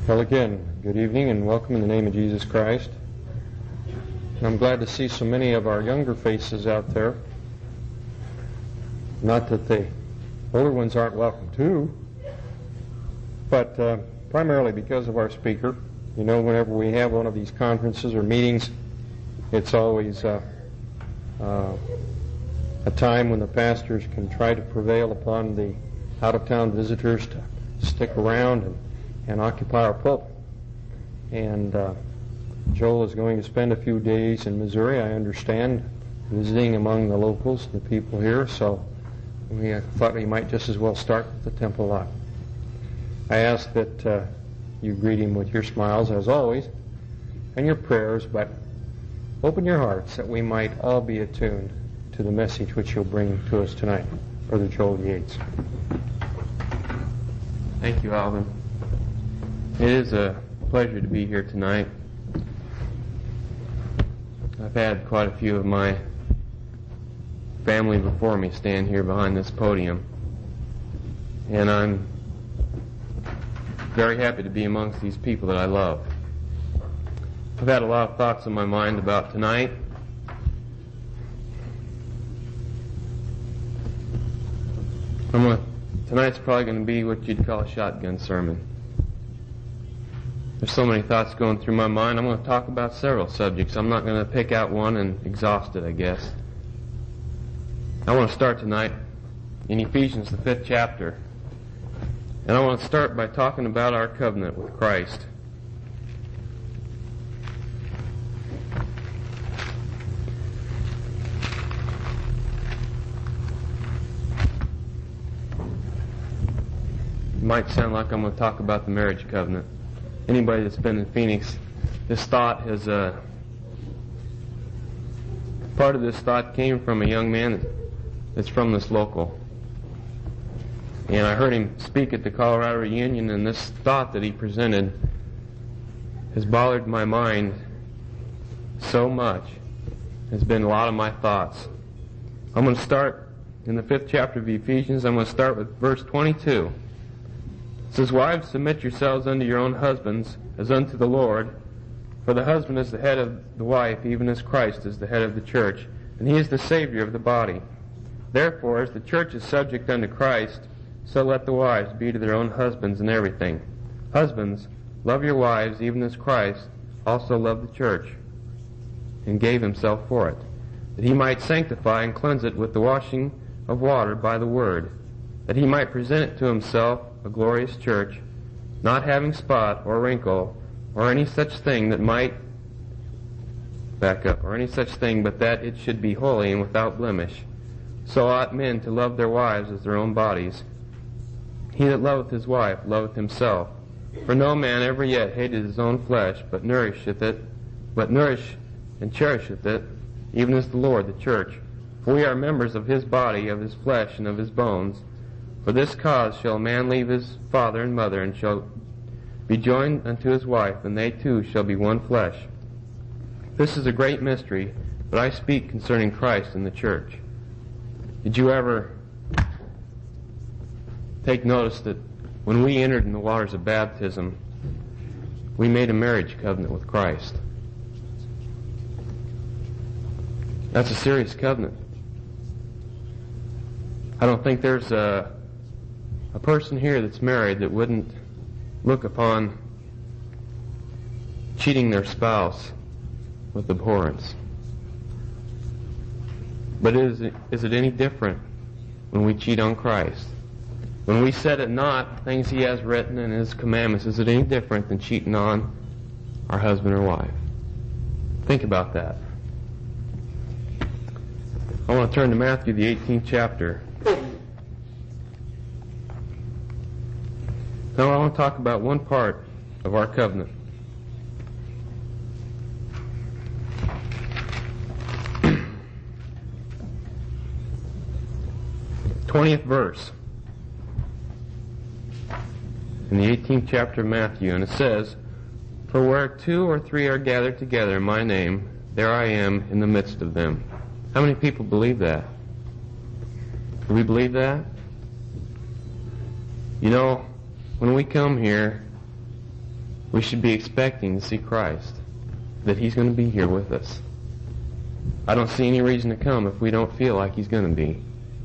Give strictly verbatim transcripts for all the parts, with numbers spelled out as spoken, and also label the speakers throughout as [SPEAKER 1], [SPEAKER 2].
[SPEAKER 1] Well, again, good evening and welcome in the name of Jesus Christ. And I'm glad to see so many of our younger faces out there. Not that the older ones aren't welcome too, but uh, primarily because of our speaker. You know, whenever we have one of these conferences or meetings, it's always uh, uh, a time when the pastors can try to prevail upon the out-of-town visitors to stick around and and occupy our pulpit. And uh, Joel is going to spend a few days in Missouri, I understand, visiting among the locals, the people here, so we uh, thought we might just as well start with the temple lot. I ask that uh, you greet him with your smiles, as always, and your prayers, but open your hearts that we might all be attuned to the message which you'll bring to us tonight. Brother Joel Yates.
[SPEAKER 2] Thank you, Alvin. It is a pleasure to be here tonight. I've had quite a few of my family before me stand here behind this podium, and I'm very happy to be amongst these people that I love. I've had a lot of thoughts in my mind about tonight. I'm gonna, tonight's probably going to be what you'd call a shotgun sermon. There's so many thoughts going through my mind. I'm going to talk about several subjects. I'm not going to pick out one and exhaust it, I guess. I want to start tonight in Ephesians, the fifth chapter. And I want to start by talking about our covenant with Christ. It might sound like I'm going to talk about the marriage covenant. Anybody that's been in Phoenix, this thought has, uh, part of this thought came from a young man that's from this local. And I heard him speak at the Colorado reunion, and this thought that he presented has bothered my mind so much. It's been a lot of my thoughts. I'm going to start in the fifth chapter of Ephesians. I'm going to start with verse twenty-two. It says, "Wives, submit yourselves unto your own husbands, as unto the Lord. For the husband is the head of the wife, even as Christ is the head of the church, and he is the Savior of the body. Therefore, as the church is subject unto Christ, so let the wives be to their own husbands in everything. Husbands, love your wives, even as Christ also loved the church, and gave himself for it, that he might sanctify and cleanse it with the washing of water by the word, that he might present it to himself a glorious church, not having spot or wrinkle or any such thing that might back up or any such thing, but that it should be holy and without blemish. So ought men to love their wives as their own bodies. He that loveth his wife loveth himself. For no man ever yet hated his own flesh, but nourisheth it, but nourish and cherisheth it, even as the Lord the church. For we are members of his body, of his flesh, and of his bones. For this cause shall a man leave his father and mother, and shall be joined unto his wife, and they two shall be one flesh. This is a great mystery, but I speak concerning Christ and the church." Did you ever take notice that when we entered in the waters of baptism, we made a marriage covenant with Christ? That's a serious covenant. I don't think there's a A person here that's married that wouldn't look upon cheating their spouse with abhorrence. But is it, is it any different when we cheat on Christ? When we set at naught things he has written in his commandments, is it any different than cheating on our husband or wife? Think about that. I want to turn to Matthew, the eighteenth chapter. Now I want to talk about one part of our covenant. twentieth verse in the eighteenth chapter of Matthew, and it says, "For where two or three are gathered together in my name, there I am in the midst of them." How many people believe that? Do we believe that? You know, when we come here, we should be expecting to see Christ, that He's going to be here with us. I don't see any reason to come if we don't feel like He's going to be.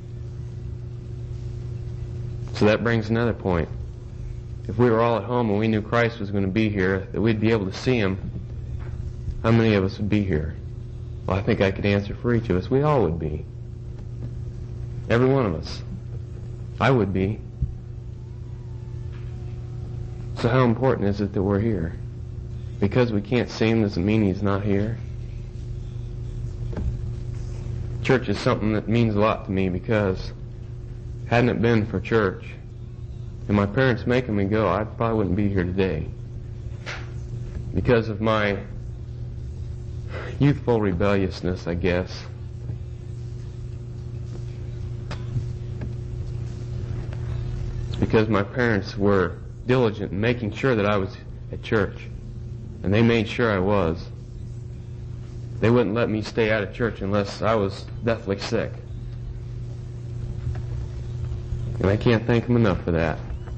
[SPEAKER 2] So that brings another point. If we were all at home and we knew Christ was going to be here, that we'd be able to see Him, how many of us would be here? Well, I think I could answer for each of us. We all would be. Every one of us. I would be. So how important is it that we're here? Because we can't see Him doesn't mean He's not here. Church is something that means a lot to me, because hadn't it been for church and my parents making me go, I probably wouldn't be here today. Because of my youthful rebelliousness, I guess. It's because my parents were diligent in making sure that I was at church. And they made sure I was. They wouldn't let me stay out of church unless I was deathly sick. And I can't thank them enough for that.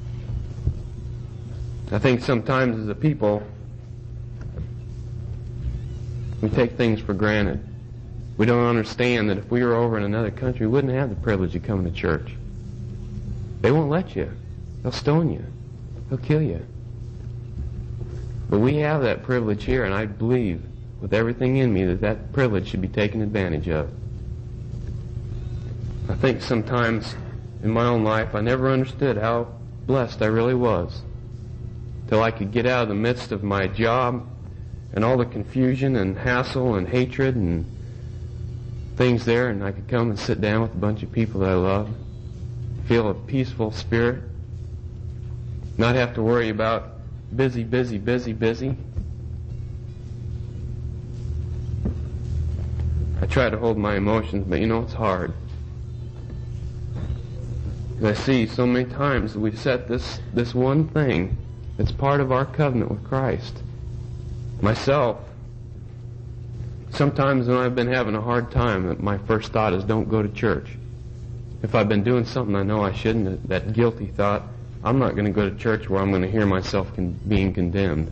[SPEAKER 2] I think sometimes as a people, we take things for granted. We don't understand that if we were over in another country, we wouldn't have the privilege of coming to church. They won't let you. They'll stone you. They'll kill you. But we have that privilege here, and I believe with everything in me that that privilege should be taken advantage of. I think sometimes in my own life I never understood how blessed I really was till I could get out of the midst of my job and all the confusion and hassle and hatred and things there, and I could come and sit down with a bunch of people that I love, feel a peaceful spirit, not have to worry about busy, busy, busy, busy. I try to hold my emotions, but you know, it's hard. I see so many times that we've set this, this one thing that's part of our covenant with Christ. Myself, sometimes when I've been having a hard time, my first thought is don't go to church. If I've been doing something I know I shouldn't, that guilty thought, I'm not going to go to church where I'm going to hear myself con- being condemned.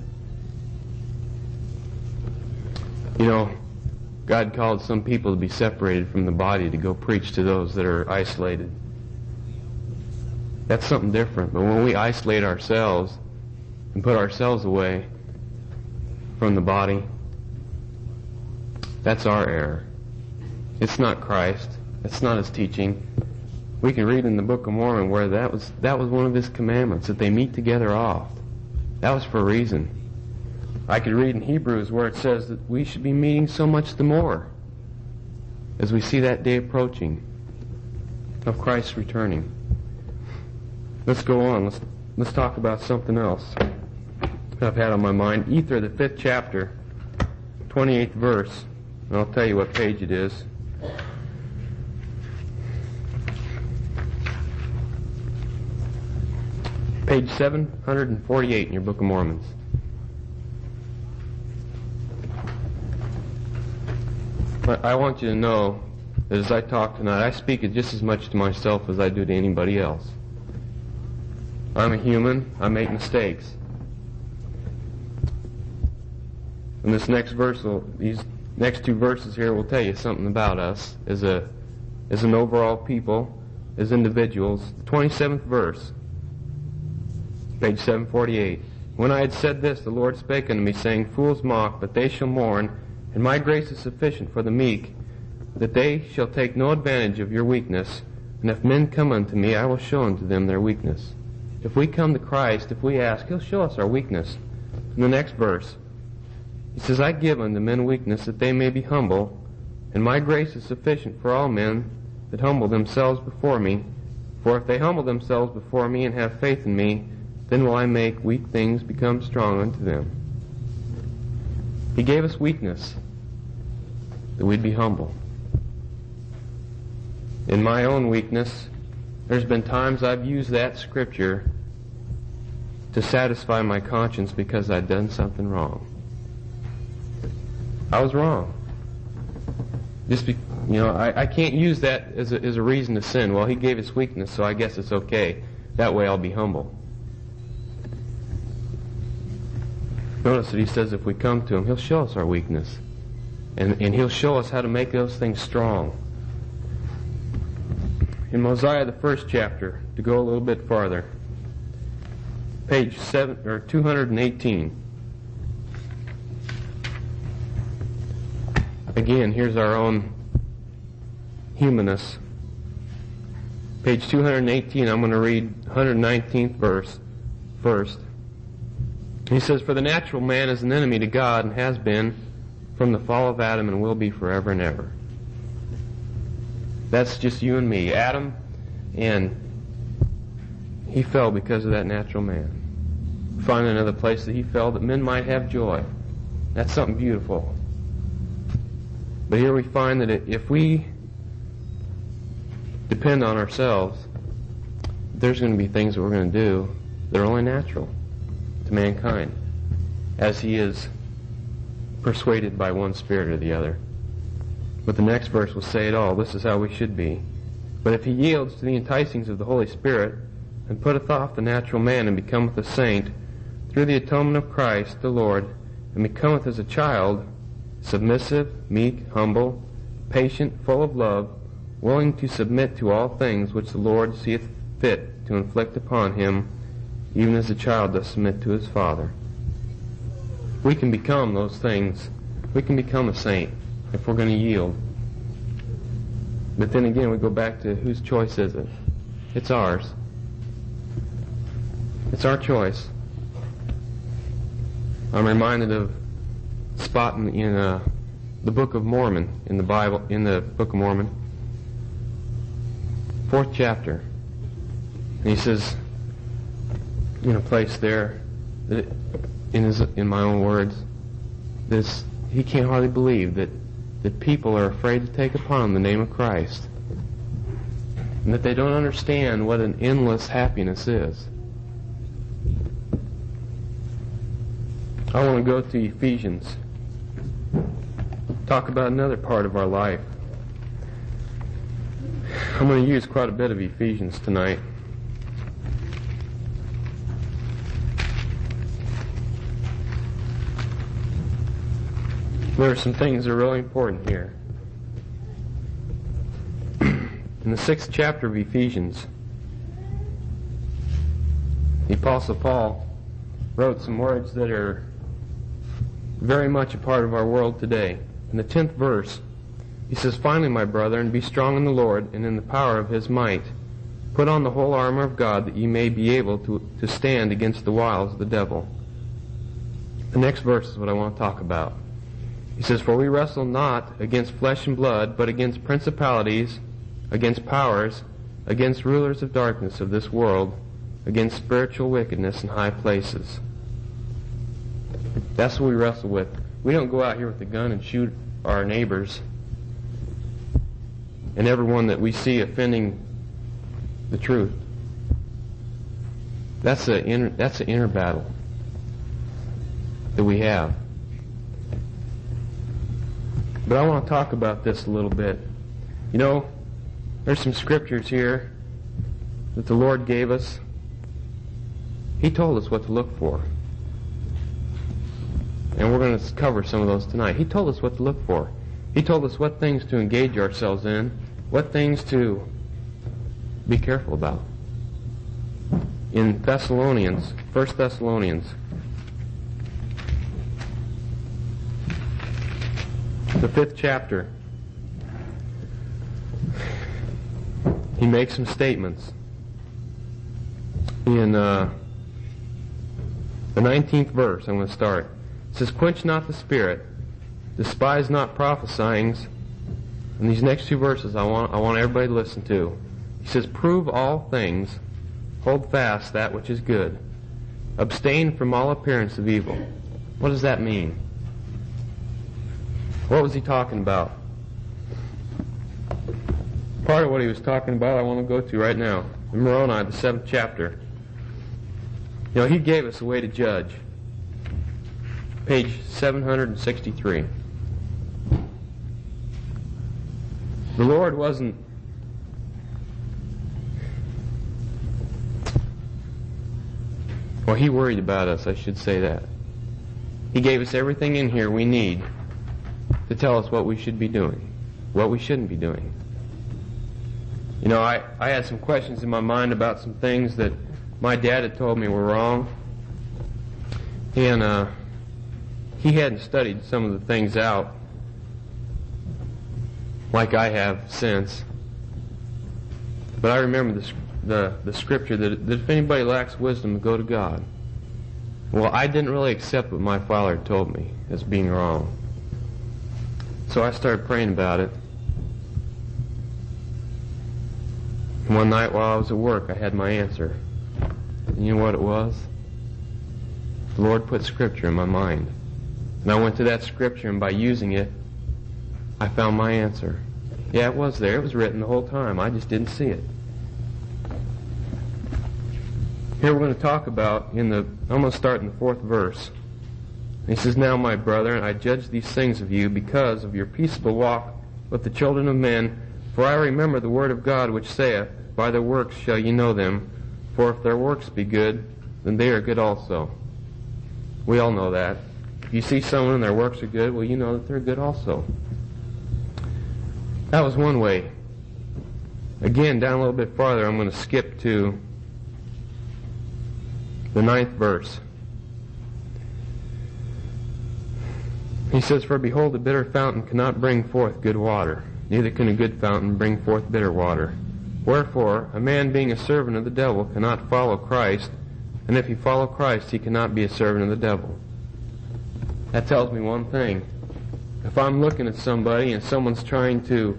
[SPEAKER 2] You know, God called some people to be separated from the body to go preach to those that are isolated. That's something different. But when we isolate ourselves and put ourselves away from the body, that's our error. It's not Christ. It's not His teaching. We can read in the Book of Mormon where that was that was one of His commandments, that they meet together oft. That was for a reason. I could read in Hebrews where it says that we should be meeting so much the more as we see that day approaching of Christ's returning. Let's go on. Let's let's talk about something else I've had on my mind. Ether, the fifth chapter, twenty-eighth verse, and I'll tell you what page it is. Page seven forty-eight in your Book of Mormons. I want you to know that as I talk tonight, I speak it just as much to myself as I do to anybody else. I'm a human. I make mistakes. And this next verse, will, these next two verses here will tell you something about us as a, as an overall people, as individuals. The twenty-seventh verse, page seven forty-eight. When I had said this, the Lord spake unto me, saying, Fools mock, but they shall mourn, and my grace is sufficient for the meek, that they shall take no advantage of your weakness. And if men come unto me, I will show unto them their weakness. If we come to Christ, if we ask, He'll show us our weakness. In the next verse, He says, I give unto men weakness, that they may be humble, and my grace is sufficient for all men that humble themselves before me. For if they humble themselves before me and have faith in me, then will I make weak things become strong unto them. He gave us weakness, that we'd be humble. In my own weakness, there's been times I've used that scripture to satisfy my conscience because I'd done something wrong. I was wrong. Just be, you know, I, I can't use that as a, as a reason to sin. Well, He gave us weakness, so I guess it's okay. That way I'll be humble. Notice that he says if we come to him, he'll show us our weakness. And, and he'll show us how to make those things strong. In Mosiah, the first chapter, to go a little bit farther, page seven or two hundred eighteen. Again, here's our own humanness. Page two hundred eighteen, I'm going to read one hundred nineteenth verse first. He says, "For the natural man is an enemy to God, and has been from the fall of Adam, and will be forever and ever." That's just you and me. Adam, and he fell because of that natural man. Find another place that he fell that men might have joy. That's something beautiful. But here we find that if we depend on ourselves, there's going to be things that we're going to do that are only natural to mankind, as he is persuaded by one spirit or the other. But the next verse will say it all. This is how we should be. "But if he yields to the enticings of the Holy Spirit, and putteth off the natural man, and becometh a saint, through the atonement of Christ the Lord, and becometh as a child, submissive, meek, humble, patient, full of love, willing to submit to all things which the Lord seeth fit to inflict upon him, even as a child doth submit to his father." We can become those things. We can become a saint if we're going to yield. But then again, we go back to whose choice is it? It's ours. It's our choice. I'm reminded of a spot in, in uh, the Book of Mormon, in the Bible, in the Book of Mormon, fourth chapter. And he says, in a place there, that it, in his, in my own words, this he can't hardly believe that that people are afraid to take upon the name of Christ, and that they don't understand what an endless happiness is. I want to go to Ephesians, talk about another part of our life. I'm going to use quite a bit of Ephesians tonight. There are some things that are really important here. In the sixth chapter of Ephesians, the Apostle Paul wrote some words that are very much a part of our world today. In the tenth verse, he says, "Finally, my brethren, be strong in the Lord and in the power of his might. Put on the whole armor of God, that ye may be able to, to stand against the wiles of the devil." The next verse is what I want to talk about. He says, "For we wrestle not against flesh and blood, but against principalities, against powers, against rulers of darkness of this world, against spiritual wickedness in high places." That's what we wrestle with. We don't go out here with a gun and shoot our neighbors and everyone that we see offending the truth. That's the inner, that's the inner battle that we have. But I want to talk about this a little bit. You know, there's some scriptures here that the Lord gave us. He told us what to look for. And we're going to cover some of those tonight. He told us what to look for. He told us what things to engage ourselves in, what things to be careful about. In Thessalonians, First Thessalonians, the fifth chapter, he makes some statements. In uh, the nineteenth verse, I'm going to start. It says, "Quench not the spirit, despise not prophesying." And these next two verses I want, I want everybody to listen to. He says, "Prove all things, hold fast that which is good. Abstain from all appearance of evil." What does that mean? What was he talking about? Part of what he was talking about I want to go to right now. In Moroni, the seventh chapter. You know, he gave us a way to judge. Page seven hundred sixty-three. The Lord wasn't well, he worried about us, I should say that. He gave us everything in here we need to tell us what we should be doing, what we shouldn't be doing. You know, I, I had some questions in my mind about some things that my dad had told me were wrong. And uh, he hadn't studied some of the things out like I have since. But I remember the, the, the scripture that, that if anybody lacks wisdom, go to God. Well, I didn't really accept what my father told me as being wrong. So I started praying about it. And one night while I was at work, I had my answer. And you know what it was? The Lord put scripture in my mind. And I went to that scripture, and by using it, I found my answer. Yeah, it was there. It was written the whole time. I just didn't see it. Here we're going to talk about in the, I'm going to start in the fourth verse. He says, Now, my brethren, I judge these things of you because of your peaceable walk with the children of men. For I remember the word of God which saith, By their works shall ye know them. For if their works be good, then they are good also. We all know that. If you see someone and their works are good, well, you know that they're good also. That was one way. Again, down a little bit farther, I'm going to skip to the ninth verse. He says, For behold, a bitter fountain cannot bring forth good water, neither can a good fountain bring forth bitter water. Wherefore, a man being a servant of the devil cannot follow Christ, and if he follow Christ, he cannot be a servant of the devil. That tells me one thing. If I'm looking at somebody and someone's trying to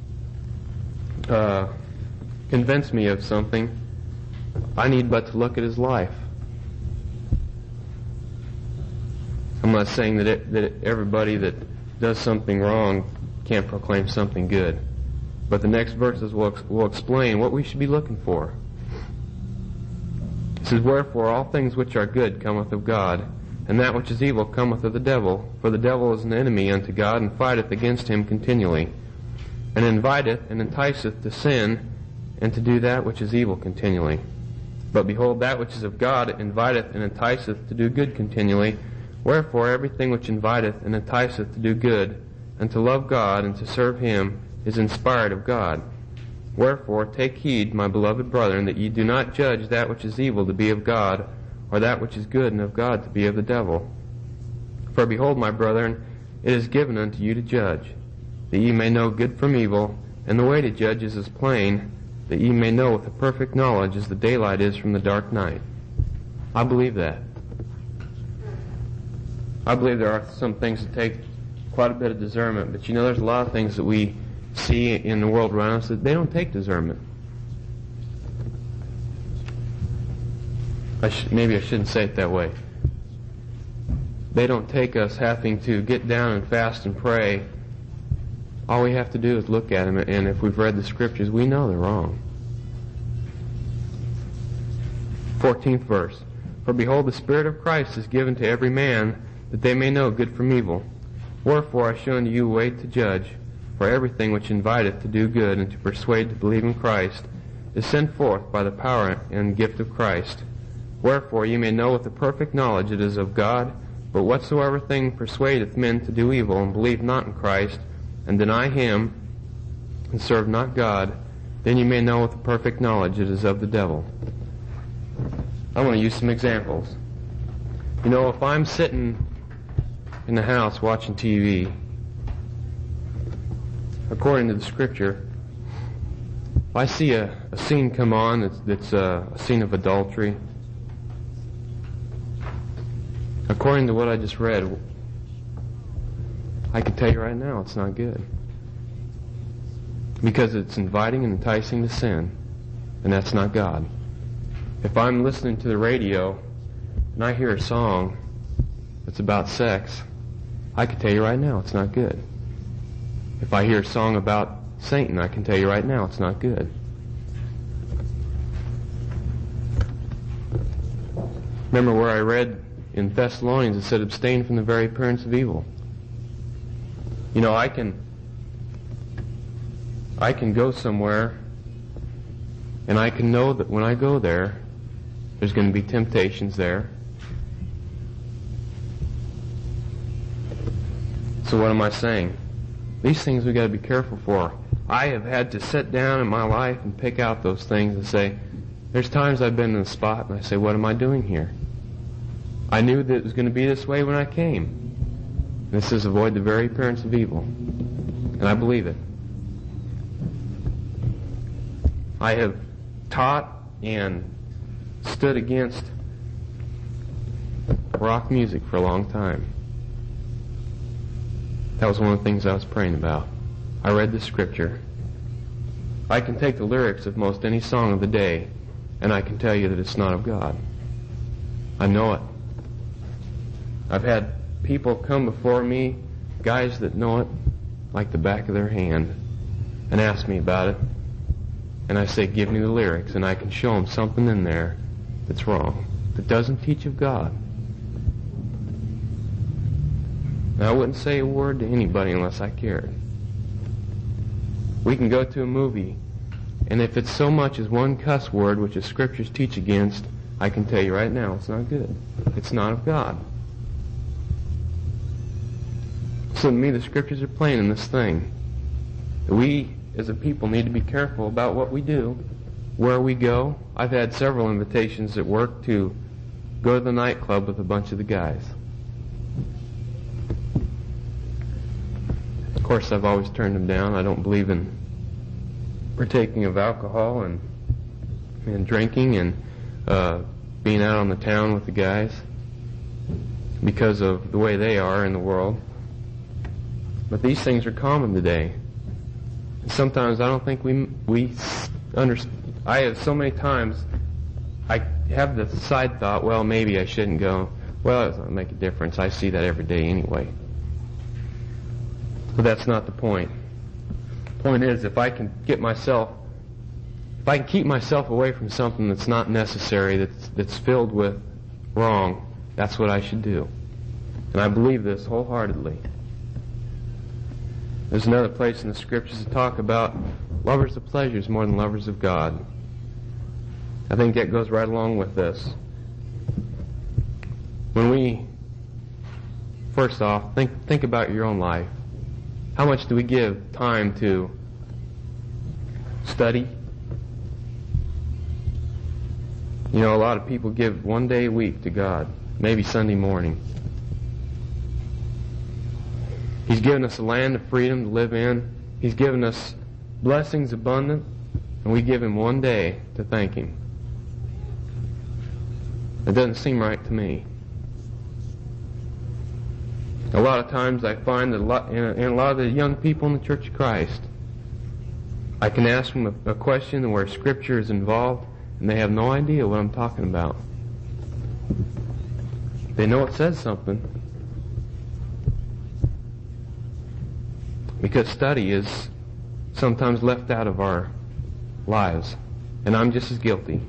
[SPEAKER 2] uh, convince me of something, I need but to look at his life. I'm not saying that, it, that everybody that does something wrong can't proclaim something good. But the next verses will, will explain what we should be looking for. It says, Wherefore all things which are good cometh of God, and that which is evil cometh of the devil. For the devil is an enemy unto God, and fighteth against him continually, and inviteth and enticeth to sin, and to do that which is evil continually. But behold, that which is of God inviteth and enticeth to do good continually. Wherefore everything which inviteth and enticeth to do good, and to love God, and to serve him, is inspired of God. Wherefore take heed, my beloved brethren, that ye do not judge that which is evil to be of God, or that which is good and of God to be of the devil. For behold, my brethren, it is given unto you to judge, that ye may know good from evil, and the way to judge is as plain, that ye may know with a perfect knowledge as the daylight is from the dark night. I believe that. I believe there are some things that take quite a bit of discernment, but you know there's a lot of things that we see in the world around us that they don't take discernment. I sh- maybe I shouldn't say it that way. They don't take us having to get down and fast and pray. All we have to do is look at them, and if we've read the scriptures, we know they're wrong. fourteenth verse. For behold, the Spirit of Christ is given to every man, that they may know good from evil. Wherefore I show unto you a way to judge, for everything which inviteth to do good and to persuade to believe in Christ is sent forth by the power and gift of Christ. Wherefore ye may know with a perfect knowledge it is of God, but whatsoever thing persuadeth men to do evil, and believe not in Christ, and deny him, and serve not God, then ye may know with a perfect knowledge it is of the devil. I want to use some examples. You know, if I'm sitting in the house watching T V, according to the scripture, if I see a, a scene come on that's, that's a, a scene of adultery, according to what I just read, I can tell you right now it's not good. Because it's inviting and enticing to sin, and that's not God. If I'm listening to the radio and I hear a song that's about sex, I can tell you right now it's not good. If I hear a song about Satan, I can tell you right now it's not good. Remember where I read in Thessalonians, it said, abstain from the very appearance of evil. You know, I can, I can go somewhere, and I can know that when I go there, there's going to be temptations there. So what am I saying? These things we got to be careful for. I have had to sit down in my life and pick out those things and say, there's times I've been in a spot and I say, what am I doing here? I knew that it was going to be this way when I came. This is avoid the very appearance of evil. And I believe it. I have taught and stood against rock music for a long time. That was one of the things I was praying about. I read the scripture. I can take the lyrics of most any song of the day, and I can tell you that it's not of God. I know it. I've had people come before me, guys that know it like the back of their hand, and ask me about it. And I say, give me the lyrics, and I can show them something in there that's wrong, that doesn't teach of God. Now, I wouldn't say a word to anybody unless I cared. We can go to a movie, and if it's so much as one cuss word, which the scriptures teach against, I can tell you right now, it's not good. It's not of God. So to me, the scriptures are plain in this thing. We, as a people, need to be careful about what we do, where we go. I've had several invitations at work to go to the nightclub with a bunch of the guys. Of course, I've always turned them down. I don't believe in partaking of alcohol and and drinking and uh, being out on the town with the guys because of the way they are in the world. But these things are common today. And sometimes I don't think we we understand. I have so many times I have the side thought, well, maybe I shouldn't go. Well, it doesn't make a difference. I see that every day anyway. But that's not the point. The point is, if I can get myself, if I can keep myself away from something that's not necessary, that's that's filled with wrong, that's what I should do. And I believe this wholeheartedly. There's another place in the scriptures that talk about lovers of pleasures more than lovers of God. I think that goes right along with this. When we, first off, think think about your own life. How much do we give time to study? You know, a lot of people give one day a week to God, maybe Sunday morning. He's given us a land of freedom to live in. He's given us blessings abundant, and we give Him one day to thank Him. It doesn't seem right to me. A lot of times I find that a lot, in, a, in a lot of the young people in the Church of Christ, I can ask them a, a question where Scripture is involved, and they have no idea what I'm talking about. They know it says something, because study is sometimes left out of our lives, and I'm just as guilty.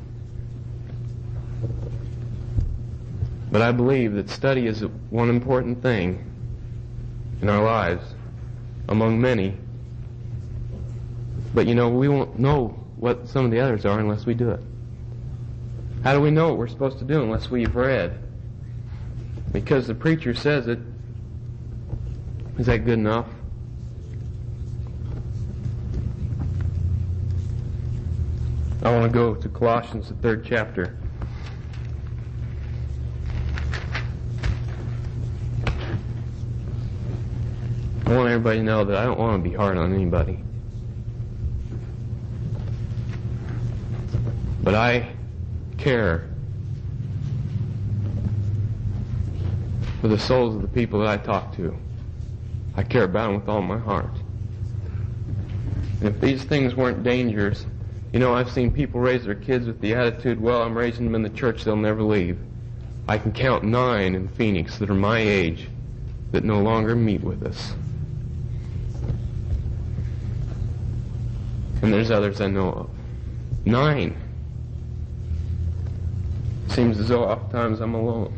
[SPEAKER 2] But I believe that study is one important thing in our lives, among many. But you know, we won't know what some of the others are unless we do it. How do we know what we're supposed to do unless we've read? Because the preacher says it. Is that good enough? I want to go to Colossians, the third chapter. I want everybody to know that I don't want to be hard on anybody. But I care for the souls of the people that I talk to. I care about them with all my heart. And if these things weren't dangerous, you know, I've seen people raise their kids with the attitude, well, I'm raising them in the church, they'll never leave. I can count nine in Phoenix that are my age that no longer meet with us. And there's others I know of. Nine. Seems as though oftentimes I'm alone.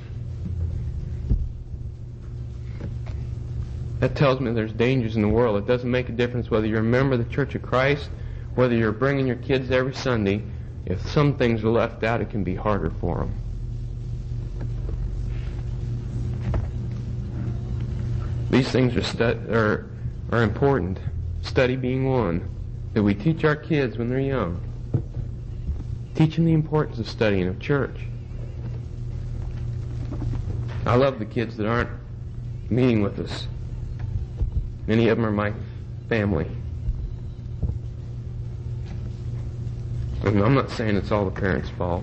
[SPEAKER 2] That tells me there's dangers in the world. It doesn't make a difference whether you're a member of the Church of Christ, whether you're bringing your kids every Sunday. If some things are left out, it can be harder for them. These things are, stu- are, are important. Study being one. That we teach our kids when they're young. Teach them the importance of studying, of church. I love the kids that aren't meeting with us. Many of them are my family. And I'm not saying it's all the parents' fault.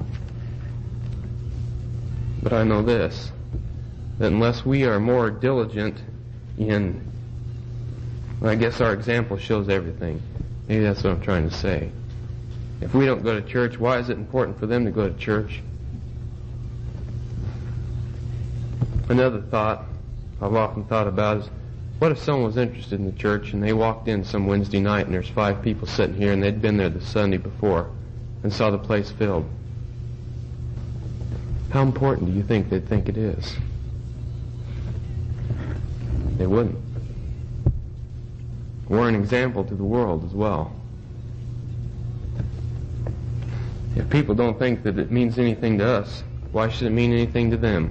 [SPEAKER 2] But I know this, that unless we are more diligent in, well, I guess our example shows everything. Maybe that's what I'm trying to say. If we don't go to church, why is it important for them to go to church? Another thought I've often thought about is, what if someone was interested in the church and they walked in some Wednesday night and there's five people sitting here and they'd been there the Sunday before and saw the place filled? How important do you think they'd think it is? They wouldn't. We're an example to the world as well. If people don't think that it means anything to us, why should it mean anything to them?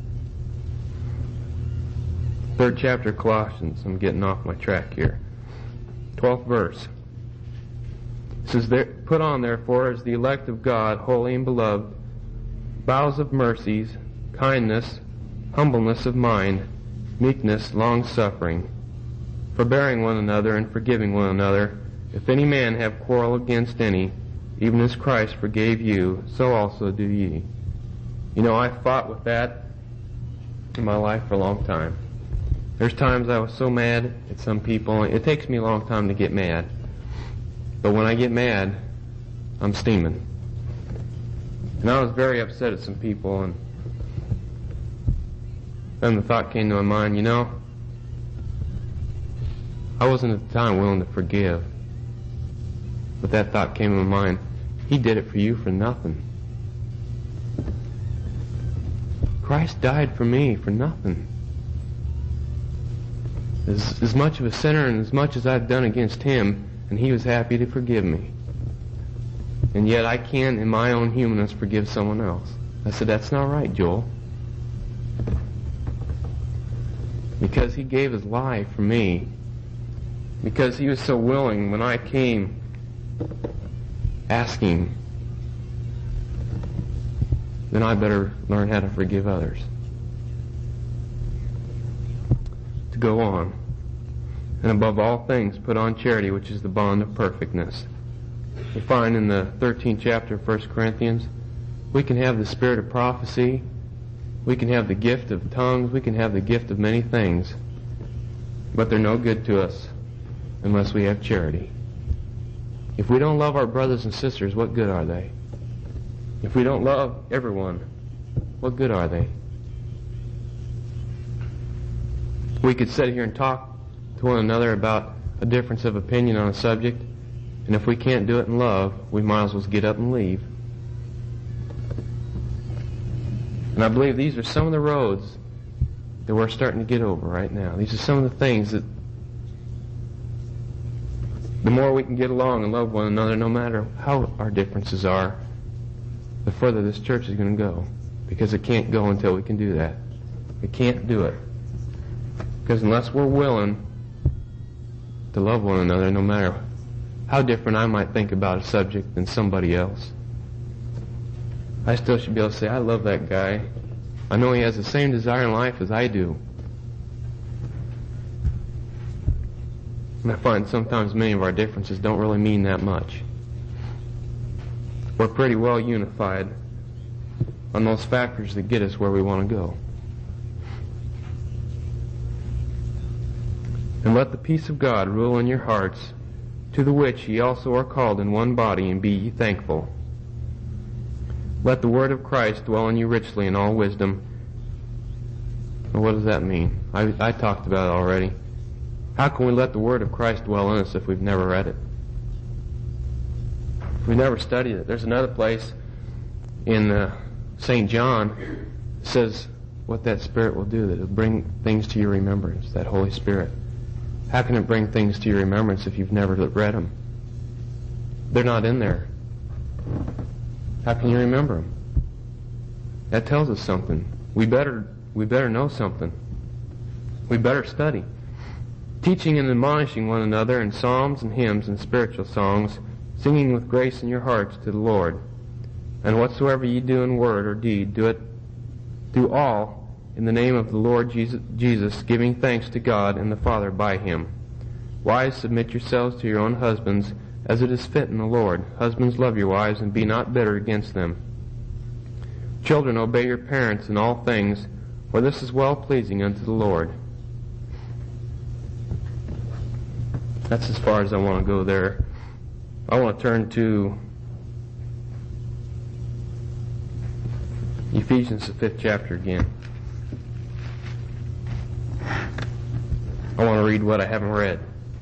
[SPEAKER 2] Third chapter of Colossians. I'm getting off my track here. Twelfth verse. It says, "Put on, therefore, as the elect of God, holy and beloved, bowels of mercies, kindness, humbleness of mind, meekness, long-suffering, forbearing one another and forgiving one another. If any man have quarrel against any, even as Christ forgave you, so also do ye." You know, I fought with that in my life for a long time. There's times I was so mad at some people. It takes me a long time to get mad. But when I get mad, I'm steaming. And I was very upset at some people, and then the thought came to my mind, you know, I wasn't at the time willing to forgive. But that thought came to my mind, he did it for you for nothing. Christ died for me for nothing. As, as much of a sinner and as much as I've done against him, and he was happy to forgive me. And yet I can't, in my own humanness, forgive someone else. I said, that's not right, Joel. Because he gave his life for me. Because he was so willing when I came asking, then I better learn how to forgive others. To go on. And above all things, put on charity, which is the bond of perfectness. We find in the thirteenth chapter of First Corinthians, we can have the spirit of prophecy, we can have the gift of tongues, we can have the gift of many things, but they're no good to us unless we have charity. If we don't love our brothers and sisters, what good are they? If we don't love everyone, what good are they? We could sit here and talk to one another about a difference of opinion on a subject, and if we can't do it in love, we might as well get up and leave. And I believe these are some of the roads that we're starting to get over right now. These are some of the things that the more we can get along and love one another, no matter how our differences are, the further this church is going to go. Because it can't go until we can do that. We can't do it. Because unless we're willing to love one another, no matter how different I might think about a subject than somebody else, I still should be able to say, I love that guy. I know he has the same desire in life as I do. And I find sometimes many of our differences don't really mean that much. We're pretty well unified on those factors that get us where we want to go. And let the peace of God rule in your hearts, to the which ye also are called in one body, and be ye thankful. Let the word of Christ dwell in you richly in all wisdom. And what does that mean? I, I talked about it already. How can we let the word of Christ dwell in us if we've never read it? If we've never studied it. There's another place in uh, Saint John that says what that Spirit will do, that it'll bring things to your remembrance, that Holy Spirit. How can it bring things to your remembrance if you've never read them? They're not in there. How can you remember them? That tells us something. We better we better know something. we better study. Teaching and admonishing one another in psalms and hymns and spiritual songs, singing with grace in your hearts to the Lord. And whatsoever ye do in word or deed, do it, do all in the name of the Lord Jesus, Jesus, giving thanks to God and the Father by him. Wives, submit yourselves to your own husbands, as it is fit in the Lord. Husbands, love your wives, and be not bitter against them. Children, obey your parents in all things, for this is well-pleasing unto the Lord. That's as far as I want to go there. I want to turn to Ephesians, the fifth chapter again. I want to read what I haven't read.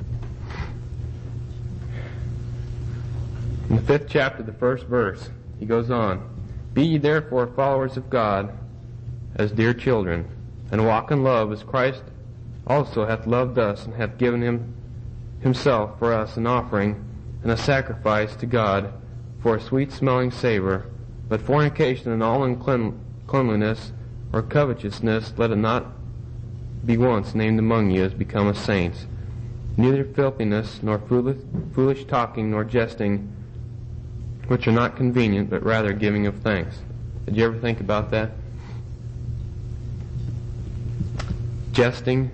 [SPEAKER 2] In the fifth chapter, the first verse, he goes on, Be ye therefore followers of God as dear children, and walk in love as Christ also hath loved us, and hath given him himself for us an offering and a sacrifice to God for a sweet-smelling savor. But fornication and all uncleanliness or covetousness, let it not be once named among you as becometh saints. Neither filthiness, nor foolish, foolish talking, nor jesting, which are not convenient, but rather giving of thanks. Did you ever think about that? Jesting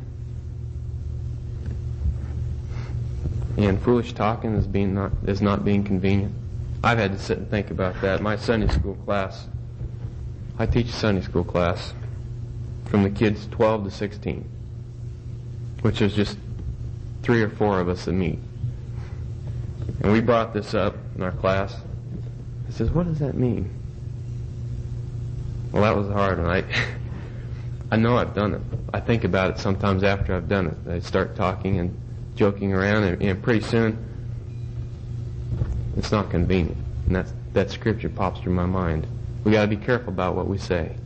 [SPEAKER 2] and foolish talking is being not is not being convenient. I've had to sit and think about that. My Sunday school class, I teach a Sunday school class from the kids twelve to sixteen, which is just three or four of us that meet. And we brought this up in our class. He says, what does that mean? Well, that was hard, and I, I know I've done it. I think about it sometimes after I've done it. I start talking and joking around, and, and pretty soon, it's not convenient. And that's, that scripture pops through my mind. We got to be careful about what we say.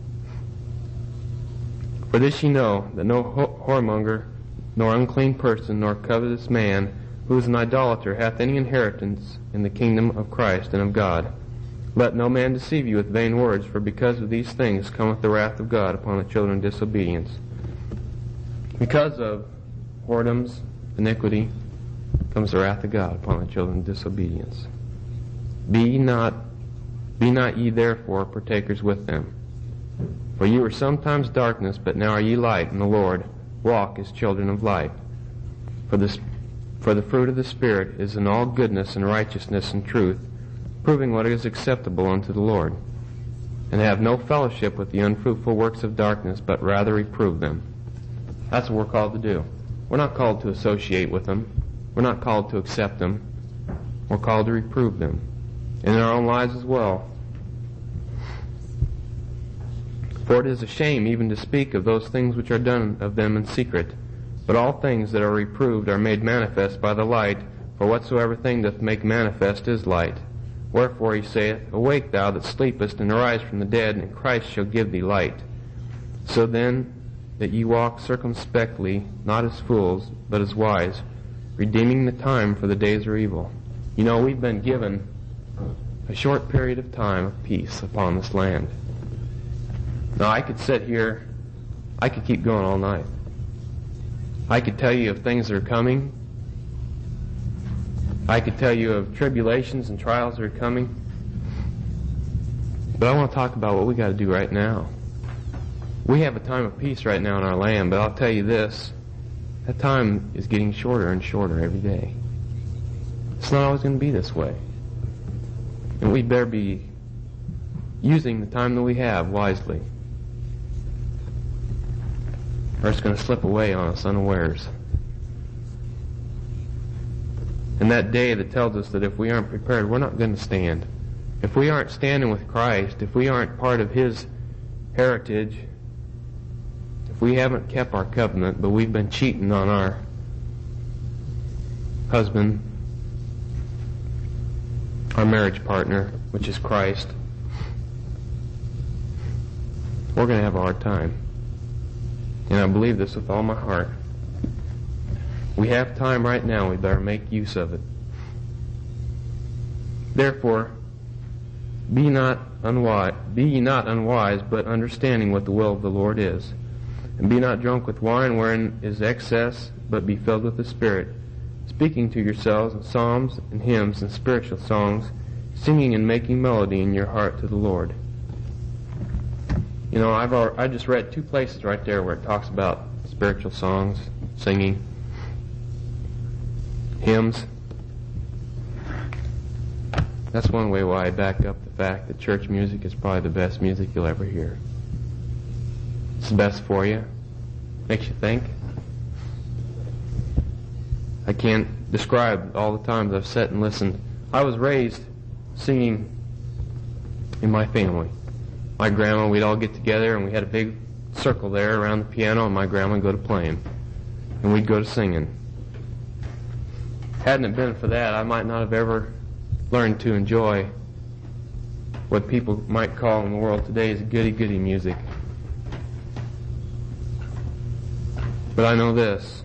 [SPEAKER 2] For this ye know, that no whoremonger, nor unclean person, nor covetous man, who is an idolater, hath any inheritance in the kingdom of Christ and of God. Let no man deceive you with vain words, for because of these things cometh the wrath of God upon the children of disobedience. Because of whoredoms, iniquity, comes the wrath of God upon the children of disobedience. Be ye not, be not ye therefore partakers with them. For ye were sometimes darkness, but now are ye light in the Lord. Walk as children of light. For the, for the fruit of the Spirit is in all goodness and righteousness and truth, proving what is acceptable unto the Lord. And have no fellowship with the unfruitful works of darkness, but rather reprove them. That's what we're called to do. We're not called to associate with them. We're not called to accept them. We're called to reprove them. And in our own lives as well. For it is a shame even to speak of those things which are done of them in secret. But all things that are reproved are made manifest by the light, for whatsoever thing doth make manifest is light. Wherefore he saith, Awake thou that sleepest, and arise from the dead, and Christ shall give thee light. So then, that ye walk circumspectly, not as fools, but as wise, redeeming the time, for the days are evil. You know, we've been given a short period of time of peace upon this land. Now, I could sit here, I could keep going all night. I could tell you of things that are coming. I could tell you of tribulations and trials that are coming. But I want to talk about what we got to do right now. We have a time of peace right now in our land, but I'll tell you this, that time is getting shorter and shorter every day. It's not always going to be this way. And we better be using the time that we have wisely, or it's going to slip away on us unawares. And that day that tells us that if we aren't prepared, we're not going to stand. If we aren't standing with Christ, if we aren't part of His heritage, if we haven't kept our covenant, but we've been cheating on our husband, our marriage partner, which is Christ, we're going to have a hard time. And I believe this with all my heart. We have time right now. We better make use of it. Therefore, be not unwise, be ye not unwise, but understanding what the will of the Lord is. And be not drunk with wine wherein is excess, but be filled with the Spirit, speaking to yourselves in psalms and hymns and spiritual songs, singing and making melody in your heart to the Lord. You know, I've already, I just read two places right there where it talks about spiritual songs, singing, hymns. That's one way why I back up the fact that church music is probably the best music you'll ever hear. It's the best for you. Makes you think. I can't describe all the times I've sat and listened. I was raised singing in my family. My grandma, we'd all get together and we had a big circle there around the piano, and my grandma would go to playing. And we'd go to singing. Hadn't it been for that, I might not have ever learned to enjoy what people might call in the world today is goody-goody music. But I know this.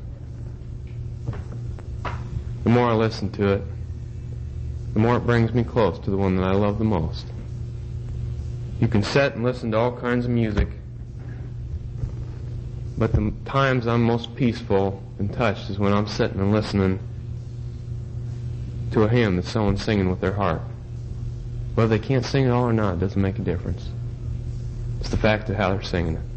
[SPEAKER 2] The more I listen to it, the more it brings me close to the one that I love the most. You can sit and listen to all kinds of music, but the times I'm most peaceful and touched is when I'm sitting and listening to a hymn that someone's singing with their heart. Whether they can't sing it all or not doesn't make a difference. It's the fact of how they're singing it.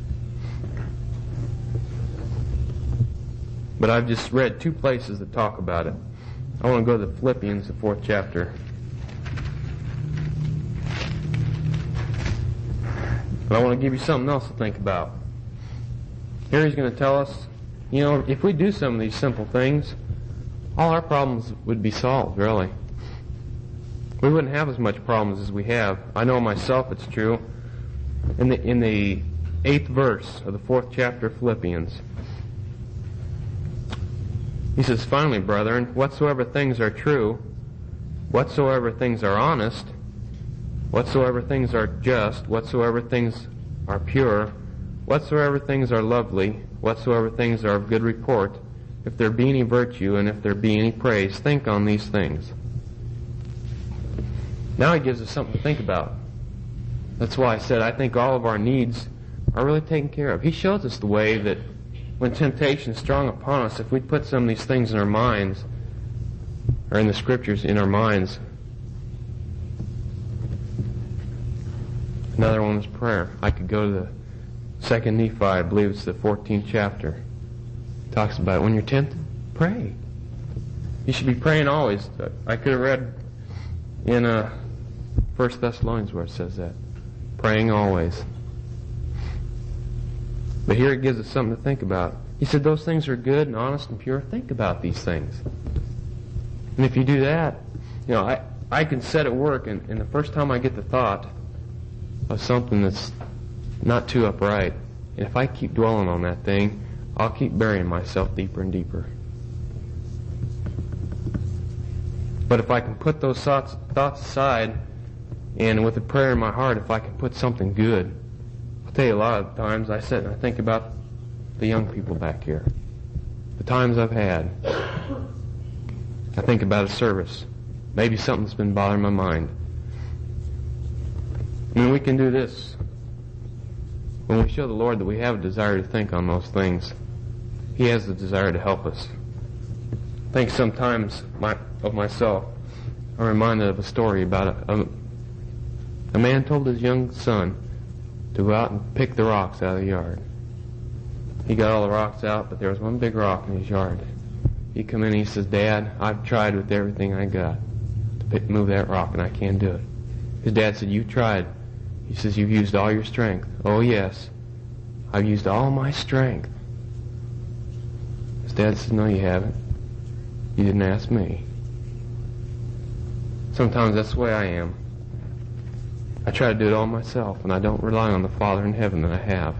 [SPEAKER 2] But I've just read two places that talk about it. I want to go to Philippians, the fourth chapter. But I want to give you something else to think about. Here he's going to tell us, you know, if we do some of these simple things, all our problems would be solved, really. We wouldn't have as much problems as we have. I know myself it's true. In the, in the eighth verse of the fourth chapter of Philippians, he says, finally, brethren, whatsoever things are true, whatsoever things are honest, whatsoever things are just, whatsoever things are pure, whatsoever things are lovely, whatsoever things are of good report, if there be any virtue and if there be any praise, think on these things. Now he gives us something to think about. That's why I said I think all of our needs are really taken care of. He shows us the way that when temptation is strong upon us, if we put some of these things in our minds, or in the scriptures in our minds. Another one was prayer. I could go to the second Nephi, I believe it's the fourteenth chapter. It talks about when you're tempted, pray. You should be praying always. I could have read in uh, First Thessalonians where it says that. Praying always. But here it gives us something to think about. He said those things are good and honest and pure. Think about these things. And if you do that, you know, I, I can set at work, and, and the first time I get the thought of something that's not too upright, and if I keep dwelling on that thing, I'll keep burying myself deeper and deeper. But if I can put those thoughts, thoughts aside, and with a prayer in my heart, if I can put something good, I'll tell you a lot of times I sit and I think about the young people back here. The times I've had. I think about a service. Maybe something's been bothering my mind. I mean, we can do this. When we show the Lord that we have a desire to think on those things, He has the desire to help us. I think sometimes my, of myself, I'm reminded of a story about a, a, a man told his young son to go out and pick the rocks out of the yard. He got all the rocks out, but there was one big rock in his yard. He come in and he says, Dad, I've tried with everything I got to pick, move that rock, and I can't do it. His dad said, you tried. He says, you've used all your strength. Oh, yes. I've used all my strength. His dad said, no, you haven't. You didn't ask me. Sometimes that's the way I am. I try to do it all myself, and I don't rely on the Father in heaven that I have.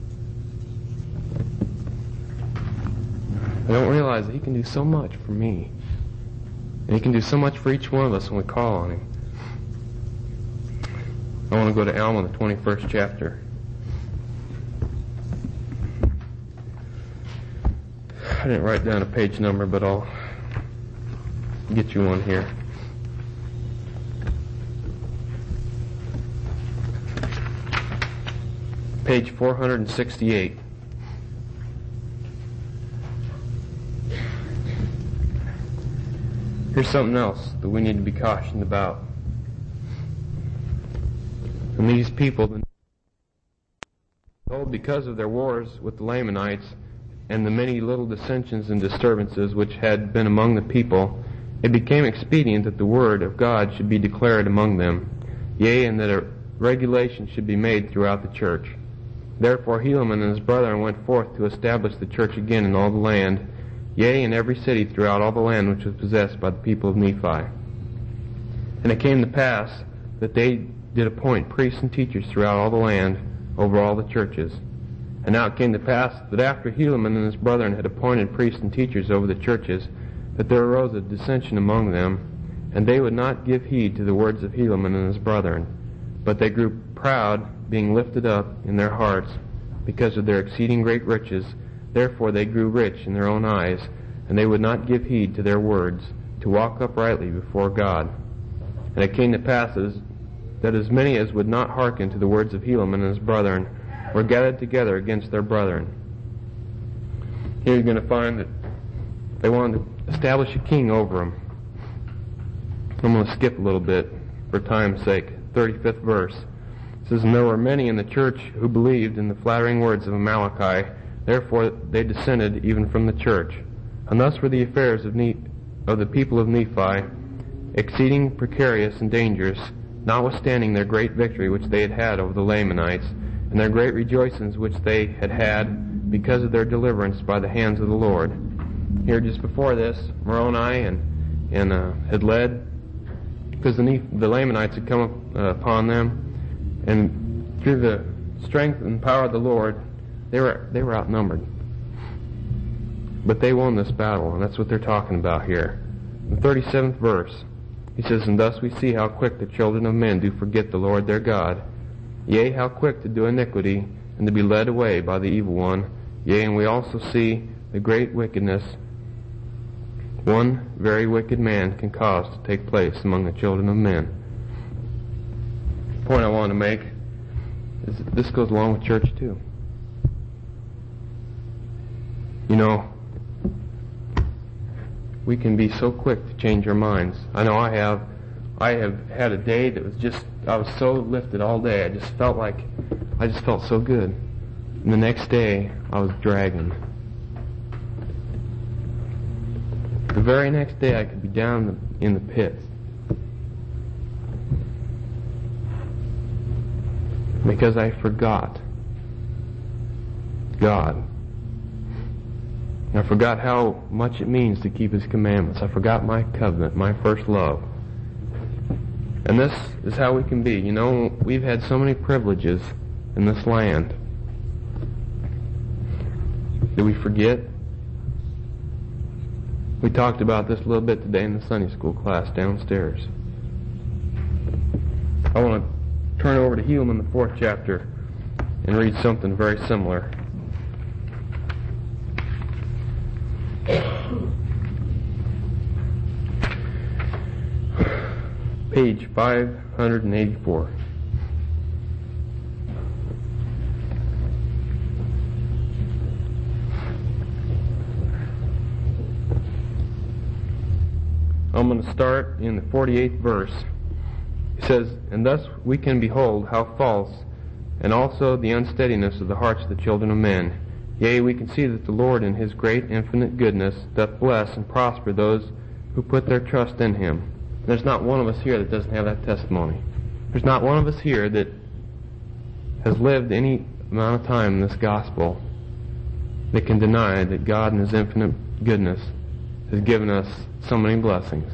[SPEAKER 2] I don't realize that He can do so much for me. And He can do so much for each one of us when we call on Him. I want to go to Alma, the twenty-first chapter. I didn't write down a page number, but I'll get you one here. Page four hundred sixty-eight. Here's something else that we need to be cautioned about. And these people, told because of their wars with the Lamanites and the many little dissensions and disturbances which had been among the people, it became expedient that the word of God should be declared among them, yea, and that a regulation should be made throughout the church. Therefore Helaman and his brethren went forth to establish the church again in all the land, yea, in every city throughout all the land which was possessed by the people of Nephi. And it came to pass that they did appoint priests and teachers throughout all the land over all the churches. And now it came to pass that after Helaman and his brethren had appointed priests and teachers over the churches, that there arose a dissension among them, and they would not give heed to the words of Helaman and his brethren, but they grew proud, being lifted up in their hearts because of their exceeding great riches. Therefore they grew rich in their own eyes, and they would not give heed to their words, to walk uprightly before God. And it came to pass as, that as many as would not hearken to the words of Helaman and his brethren were gathered together against their brethren. Here you're going to find that they wanted to establish a king over them. I'm going to skip a little bit for time's sake. thirty-fifth verse. It says, "And there were many in the church who believed in the flattering words of Amaleki. Therefore they dissented even from the church. And thus were the affairs of, ne- of the people of Nephi exceeding precarious and dangerous, notwithstanding their great victory which they had had over the Lamanites, and their great rejoicings which they had had because of their deliverance by the hands of the Lord." Here just before this, Moroni and, and uh, had led, because the, Neph- the Lamanites had come up, uh, upon them, and through the strength and power of the Lord, they were they were outnumbered. But they won this battle, and that's what they're talking about here. In the thirty-seventh verse, he says, "And thus we see how quick the children of men do forget the Lord their God. Yea, how quick to do iniquity, and to be led away by the evil one. Yea, and we also see the great wickedness one very wicked man can cause to take place among the children of men." The point I want to make is that this goes along with church too. You know, we can be so quick to change our minds. I know I have. I have had a day that was just, I was so lifted all day. I just felt like, I just felt so good. And the next day, I was dragging. The very next day, I could be down in the pits. Because I forgot God. I forgot how much it means to keep His commandments. I forgot my covenant, my first love. And this is how we can be. You know, we've had so many privileges in this land. Do we forget? We talked about this a little bit today in the Sunday school class downstairs. I want to turn over to Helaman, the fourth chapter, and read something very similar. Page five hundred eighty-four. I'm going to start in the forty-eighth verse. He says, "And thus we can behold how false, and also the unsteadiness of the hearts of the children of men. Yea, we can see that the Lord in His great infinite goodness doth bless and prosper those who put their trust in Him." There's not one of us here that doesn't have that testimony. There's not one of us here that has lived any amount of time in this gospel that can deny that God in His infinite goodness has given us so many blessings.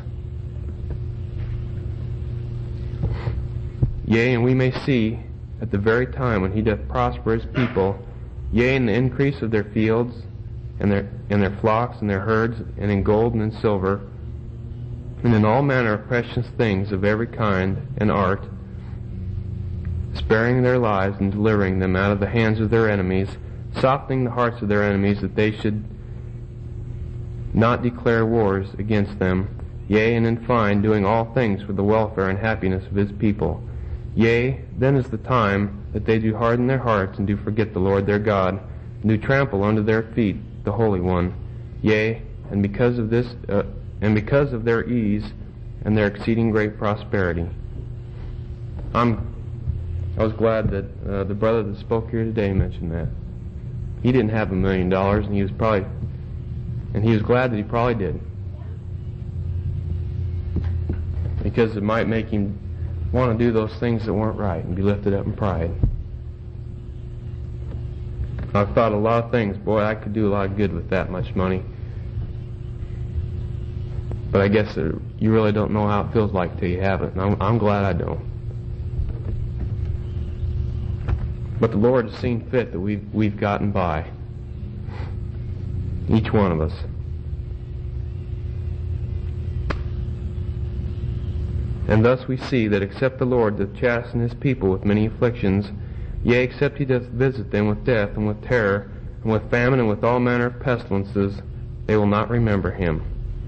[SPEAKER 2] Yea, and we may see at the very time when He doth prosper His people, yea, in the increase of their fields, and their and their flocks, and their herds, and in gold and in silver, and in all manner of precious things of every kind and art, sparing their lives and delivering them out of the hands of their enemies, softening the hearts of their enemies, that they should not declare wars against them, yea, and in fine, doing all things for the welfare and happiness of His people. Yea, then is the time that they do harden their hearts, and do forget the Lord their God, and do trample under their feet the Holy One. Yea, and because of this, uh, and because of their ease and their exceeding great prosperity. I'm, I was glad that uh, the brother that spoke here today mentioned that. He didn't have a million dollars, and he was probably, and he was glad that he probably did, because it might make him want to do those things that weren't right and be lifted up in pride. I've thought a lot of things. Boy, I could do a lot of good with that much money. But I guess uh, you really don't know how it feels like till you have it. And I'm, I'm glad I don't. But the Lord has seen fit that we've, we've gotten by. Each one of us. And thus we see that except the Lord doth chasten his people with many afflictions, yea, except he doth visit them with death and with terror, and with famine and with all manner of pestilences, they will not remember him.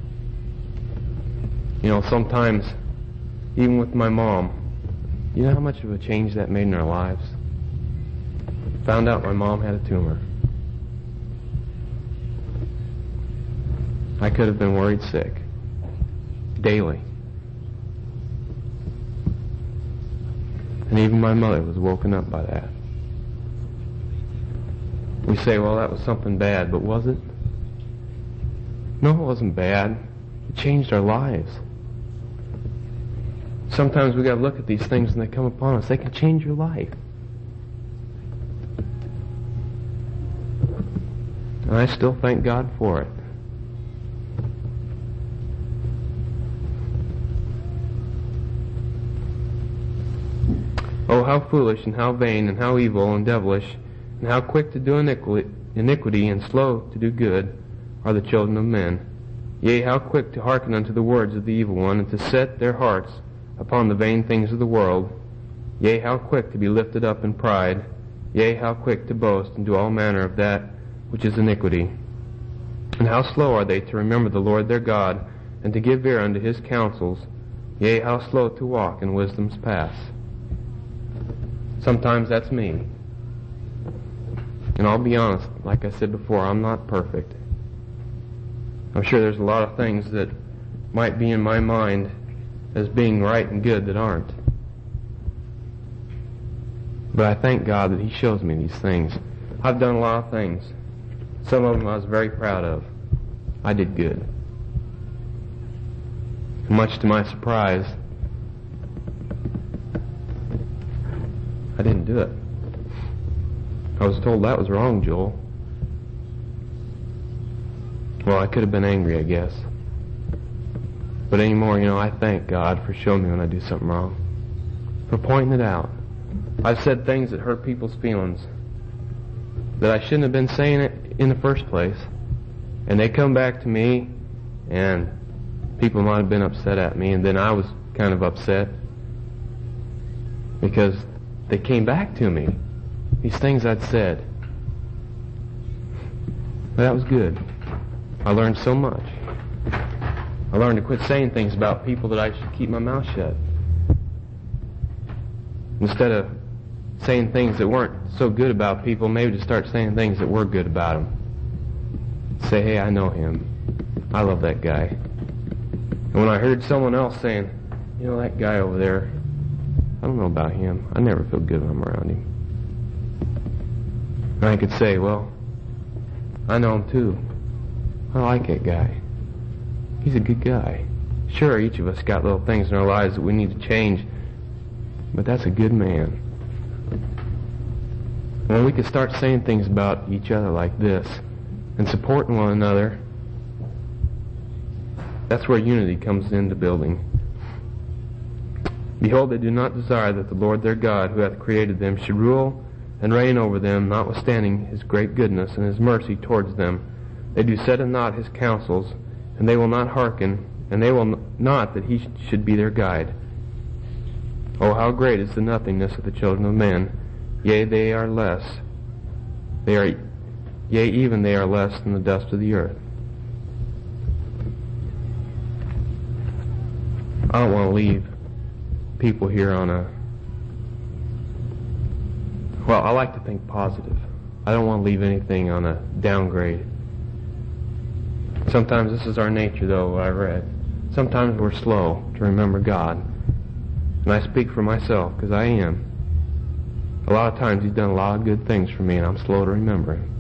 [SPEAKER 2] You know, sometimes, even with my mom, you know how much of a change that made in our lives? Found out my mom had a tumor. I could have been worried sick. Daily. And even my mother was woken up by that. We say, well, that was something bad, but was it? No, it wasn't bad. It changed our lives. Sometimes we got to look at these things when they come upon us. They can change your life. And I still thank God for it. Oh, how foolish and how vain and how evil and devilish and how quick to do iniquity, iniquity and slow to do good are the children of men. Yea, how quick to hearken unto the words of the evil one, and to set their hearts upon the vain things of the world. Yea, how quick to be lifted up in pride. Yea, how quick to boast and do all manner of that which is iniquity. And how slow are they to remember the Lord their God, and to give ear unto his counsels. Yea, how slow to walk in wisdom's paths. Sometimes that's me. And I'll be honest, like I said before, I'm not perfect. I'm sure there's a lot of things that might be in my mind as being right and good that aren't. But I thank God that he shows me these things. I've done a lot of things. Some of them I was very proud of. I did good. And much to my surprise, I didn't do it. I was told that was wrong, Joel. Well, I could have been angry, I guess. But anymore, you know, I thank God for showing me when I do something wrong. For pointing it out. I've said things that hurt people's feelings, that I shouldn't have been saying it in the first place. And they come back to me, and people might have been upset at me, and then I was kind of upset because they came back to me. These things I'd said. But that was good. I learned so much. I learned to quit saying things about people that I should keep my mouth shut. Instead of saying things that weren't so good about people, maybe to start saying things that were good about them. Say, hey, I know him. I love that guy. And when I heard someone else saying, you know, that guy over there, I don't know about him. I never feel good when I'm around him. And I could say, well, I know him too. I like that guy. He's a good guy. Sure, each of us got little things in our lives that we need to change, but that's a good man. When we could start saying things about each other like this and supporting one another, that's where unity comes into building. Behold, they do not desire that the Lord their God, who hath created them, should rule and reign over them, notwithstanding his great goodness and his mercy towards them. They do set at naught his counsels, and they will not hearken, and they will not that he should be their guide. Oh, how great is the nothingness of the children of men! Yea, they are less. They are, yea, even they are less than the dust of the earth. I don't want to leave people here on a... Well, I like to think positive. I don't want to leave anything on a downgrade. sometimes this is our nature, though, I read. Sometimes we're slow to remember God. And I speak for myself, because I am. A lot of times He's done a lot of good things for me, and I'm slow to remember Him.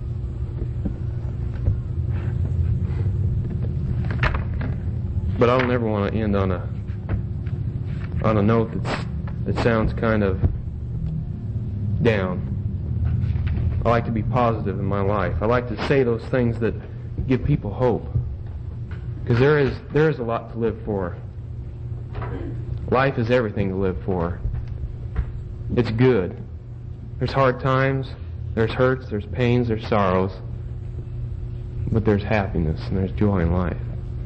[SPEAKER 2] But I don't ever want to end on a on a note that's, that sounds kind of down. I like to be positive in my life. I like to say those things that give people hope. Because there is there is a lot to live for. Life is everything to live for. It's good. There's hard times, there's hurts, there's pains, there's sorrows. But there's happiness and there's joy in life.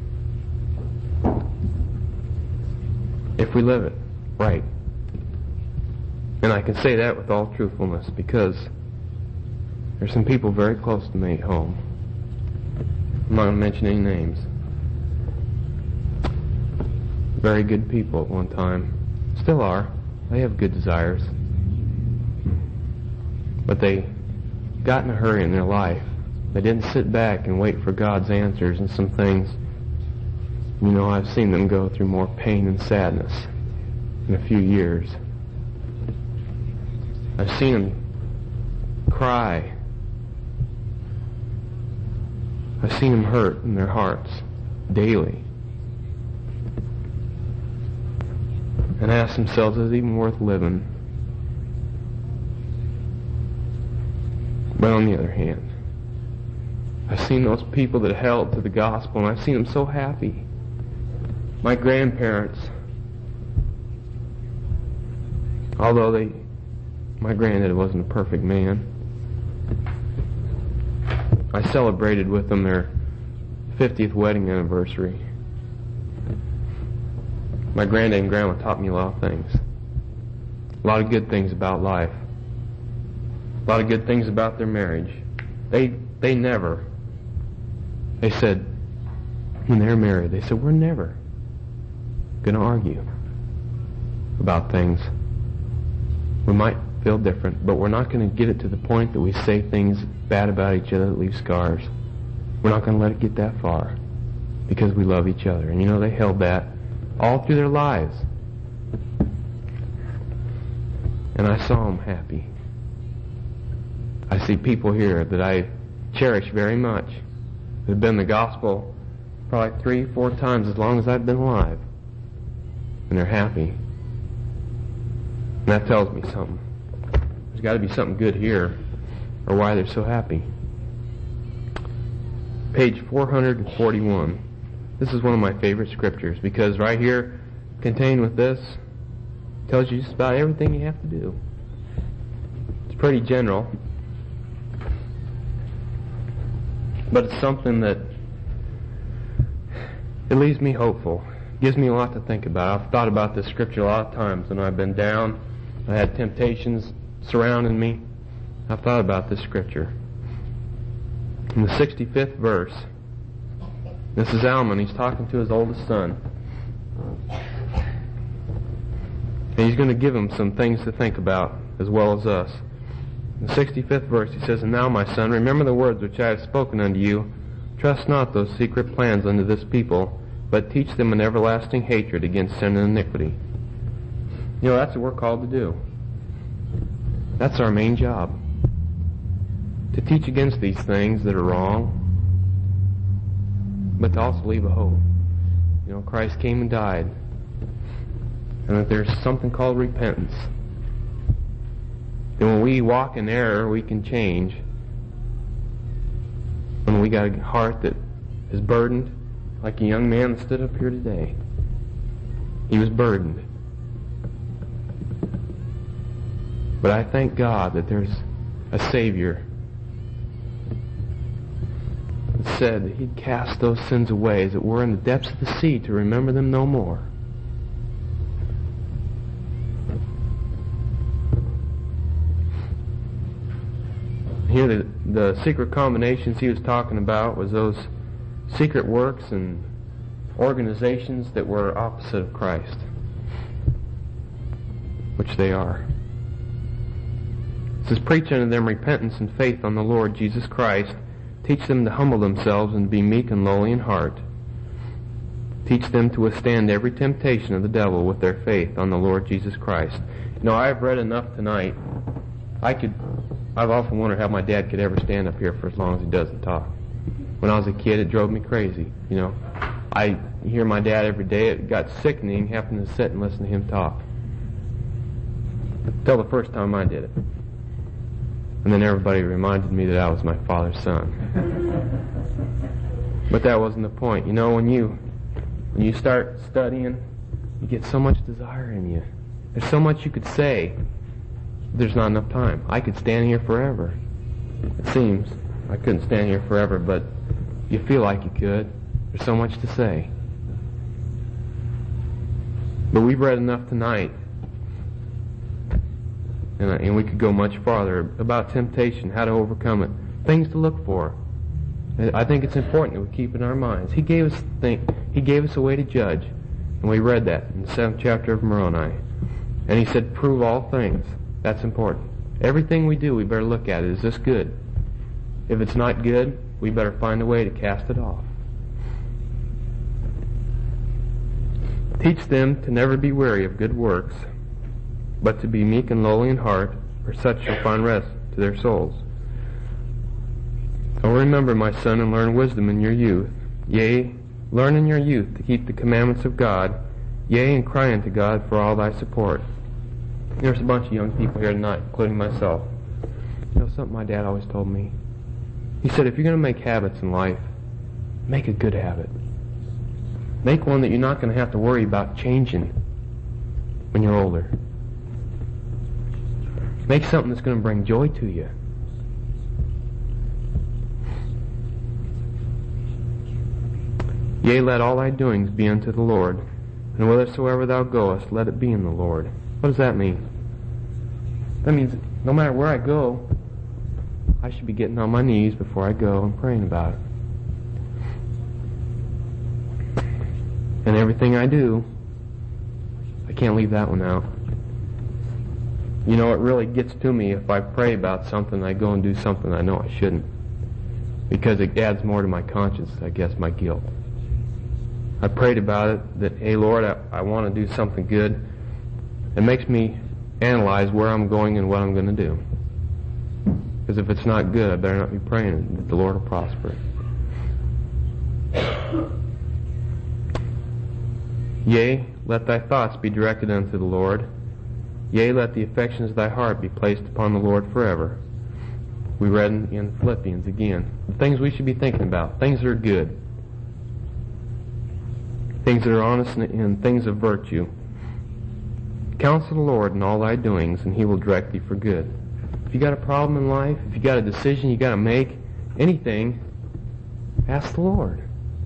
[SPEAKER 2] If we live it right. And I can say that with all truthfulness because there's some people very close to me at home. I'm not going to mention any names. Very good people at one time. Still are. They have good desires. But they got in a hurry in their life. They didn't sit back and wait for God's answers and some things. You know, I've seen them go through more pain and sadness in a few years. I've seen them cry. I've seen them hurt in their hearts daily. And ask themselves, is it even worth living? But on the other hand, I've seen those people that held to the gospel, and I've seen them so happy. My grandparents, although they, my granddad wasn't a perfect man, I celebrated with them their fiftieth wedding anniversary. My granddad and grandma taught me a lot of things. A lot of good things about life. A lot of good things about their marriage. They they never, they said, when they're married, they said, we're never going to argue about things. We might feel different, but we're not going to get it to the point that we say things bad about each other that leave scars. We're not going to let it get that far because we love each other. And you know, they held that all through their lives. And I saw them happy. I see people here that I cherish very much that have been in the gospel probably three, four times as long as I've been alive. And they're happy. And that tells me something. There's got to be something good here, or why they're so happy. Page four hundred forty-one. This is one of my favorite scriptures, because right here, contained with this, tells you just about everything you have to do. It's pretty general, but it's something that it leaves me hopeful. It gives me a lot to think about. I've thought about this scripture a lot of times when I've been down. I had temptations surrounding me. I've thought about this scripture. In the sixty-fifth verse, this is Alman. He's talking to his oldest son. And he's going to give him some things to think about, as well as us. In the sixty-fifth verse, he says, And now, my son, remember the words which I have spoken unto you. Trust not those secret plans unto this people, but teach them an everlasting hatred against sin and iniquity. You know, that's what we're called to do. That's our main job. To teach against these things that are wrong, but to also leave a hope. You know, Christ came and died, and that there's something called repentance. And when we walk in error, we can change. When we got a heart that is burdened, like a young man that stood up here today. He was burdened. But I thank God that there's a Savior that said that He'd cast those sins away as it were in the depths of the sea to remember them no more. Here the, the secret combinations he was talking about was those secret works and organizations that were opposite of Christ, which they are. It says, Preach unto them repentance and faith on the Lord Jesus Christ. Teach them to humble themselves and be meek and lowly in heart. Teach them to withstand every temptation of the devil with their faith on the Lord Jesus Christ. You know, I've read enough tonight. I could, I've often wondered how my dad could ever stand up here for as long as he does and talk. When I was a kid, it drove me crazy. You know, I hear my dad every day. It got sickening having to sit and listen to him talk. Until the first time I did it. And then everybody reminded me that I was my father's son. But that wasn't the point. You know, when you when you start studying, you get so much desire in you. There's so much you could say. There's not enough time. I could stand here forever. It seems. I couldn't stand here forever, but you feel like you could. There's so much to say. But we've read enough tonight, and, and we could go much farther about temptation, how to overcome it, things to look for. I think it's important that we keep it in our minds. He gave us think, He gave us a way to judge, and we read that in the seventh chapter of Moroni. And He said, "Prove all things." That's important. Everything we do, we better look at it. Is this good? If it's not good, we better find a way to cast it off. Teach them to never be weary of good works, but to be meek and lowly in heart, for such shall find rest to their souls. So remember, my son, and learn wisdom in your youth. Yea, learn in your youth to keep the commandments of God. Yea, and cry unto God for all thy support. There's a bunch of young people here tonight, including myself. You know something my dad always told me? He said, if you're going to make habits in life, make a good habit. Make one that you're not going to have to worry about changing when you're older. Make something that's going to bring joy to you. Yea, let all thy doings be unto the Lord, and whithersoever thou goest, let it be in the Lord. What does that mean? That means no matter where I go, I should be getting on my knees before I go and praying about it. And everything I do, I can't leave that one out. You know, it really gets to me if I pray about something, I go and do something I know I shouldn't. Because it adds more to my conscience, I guess, my guilt. I prayed about it, that, hey, Lord, I, I want to do something good. It makes me analyze where I'm going and what I'm going to do. Because if it's not good, I better not be praying that the Lord will prosper it. Yea, let thy thoughts be directed unto the Lord. Yea, let the affections of thy heart be placed upon the Lord forever. We read in, in Philippians again. The things we should be thinking about, things that are good, things that are honest and, and things of virtue. Counsel the Lord in all thy doings, and He will direct thee for good. If you got a problem in life, if you got a decision you got to make, anything, ask the Lord.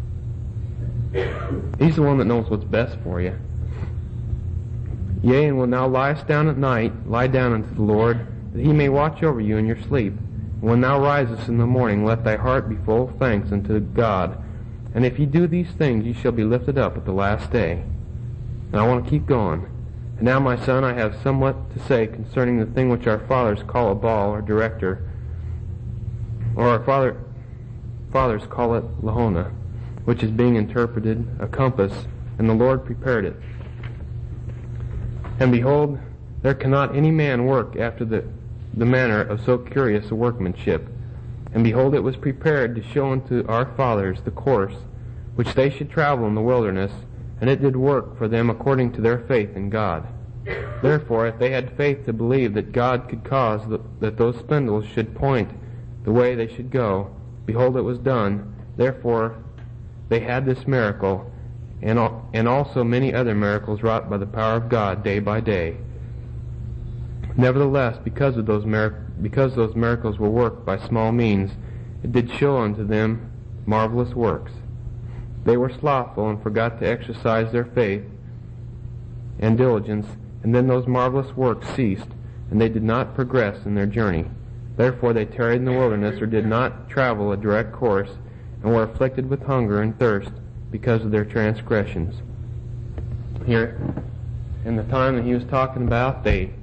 [SPEAKER 2] He's the one that knows what's best for you. Yea, and will now liest down at night, lie down unto the Lord, that He may watch over you in your sleep. And when thou risest in the morning, let thy heart be full of thanks unto God. And if ye do these things, ye shall be lifted up at the last day. And I want to keep going. And now, my son, I have somewhat to say concerning the thing which our fathers call a ball or director, or our father, fathers call it Lahona, which is being interpreted a compass, and the Lord prepared it. And behold, there cannot any man work after the, the manner of so curious a workmanship. And behold, it was prepared to show unto our fathers the course which they should travel in the wilderness, and it did work for them according to their faith in God. Therefore, if they had faith to believe that God could cause the, that those spindles should point the way they should go, behold, it was done. Therefore, they had this miracle, and, al- and also many other miracles wrought by the power of God day by day. Nevertheless, because of those mir- because those miracles were worked by small means, it did show unto them marvelous works. They were slothful and forgot to exercise their faith and diligence, and then those marvelous works ceased, and they did not progress in their journey. Therefore they tarried in the wilderness, or did not travel a direct course, and were afflicted with hunger and thirst because of their transgressions. Here, in the time that he was talking about, they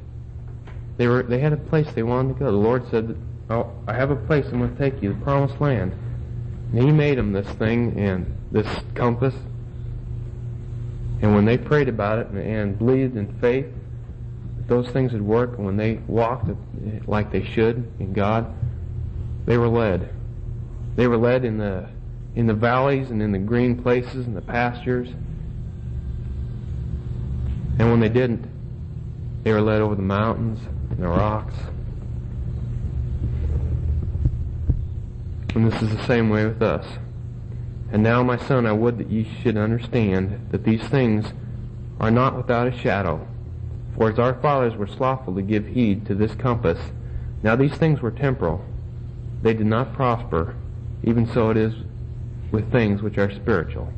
[SPEAKER 2] they were they had a place they wanted to go. The Lord said, "Oh, I have a place I'm going to take you, the promised land." And He made them this thing and this compass. And when they prayed about it and, and believed in faith that those things would work, and when they walked like they should in God, they were led. They were led in the in the valleys and in the green places and the pastures. And when they didn't, they were led over the mountains and the rocks. And this is the same way with us. And now, my son, I would that ye should understand that these things are not without a shadow. For as our fathers were slothful to give heed to this compass, now these things were temporal. They did not prosper. Even so it is with things which are spiritual.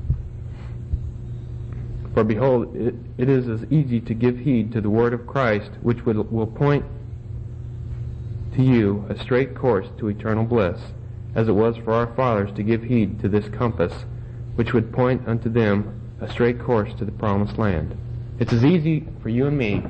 [SPEAKER 2] For behold, it, it is as easy to give heed to the word of Christ, which will, will point to you a straight course to eternal bliss, as it was for our fathers to give heed to this compass, which would point unto them a straight course to the promised land. It's as easy for you and me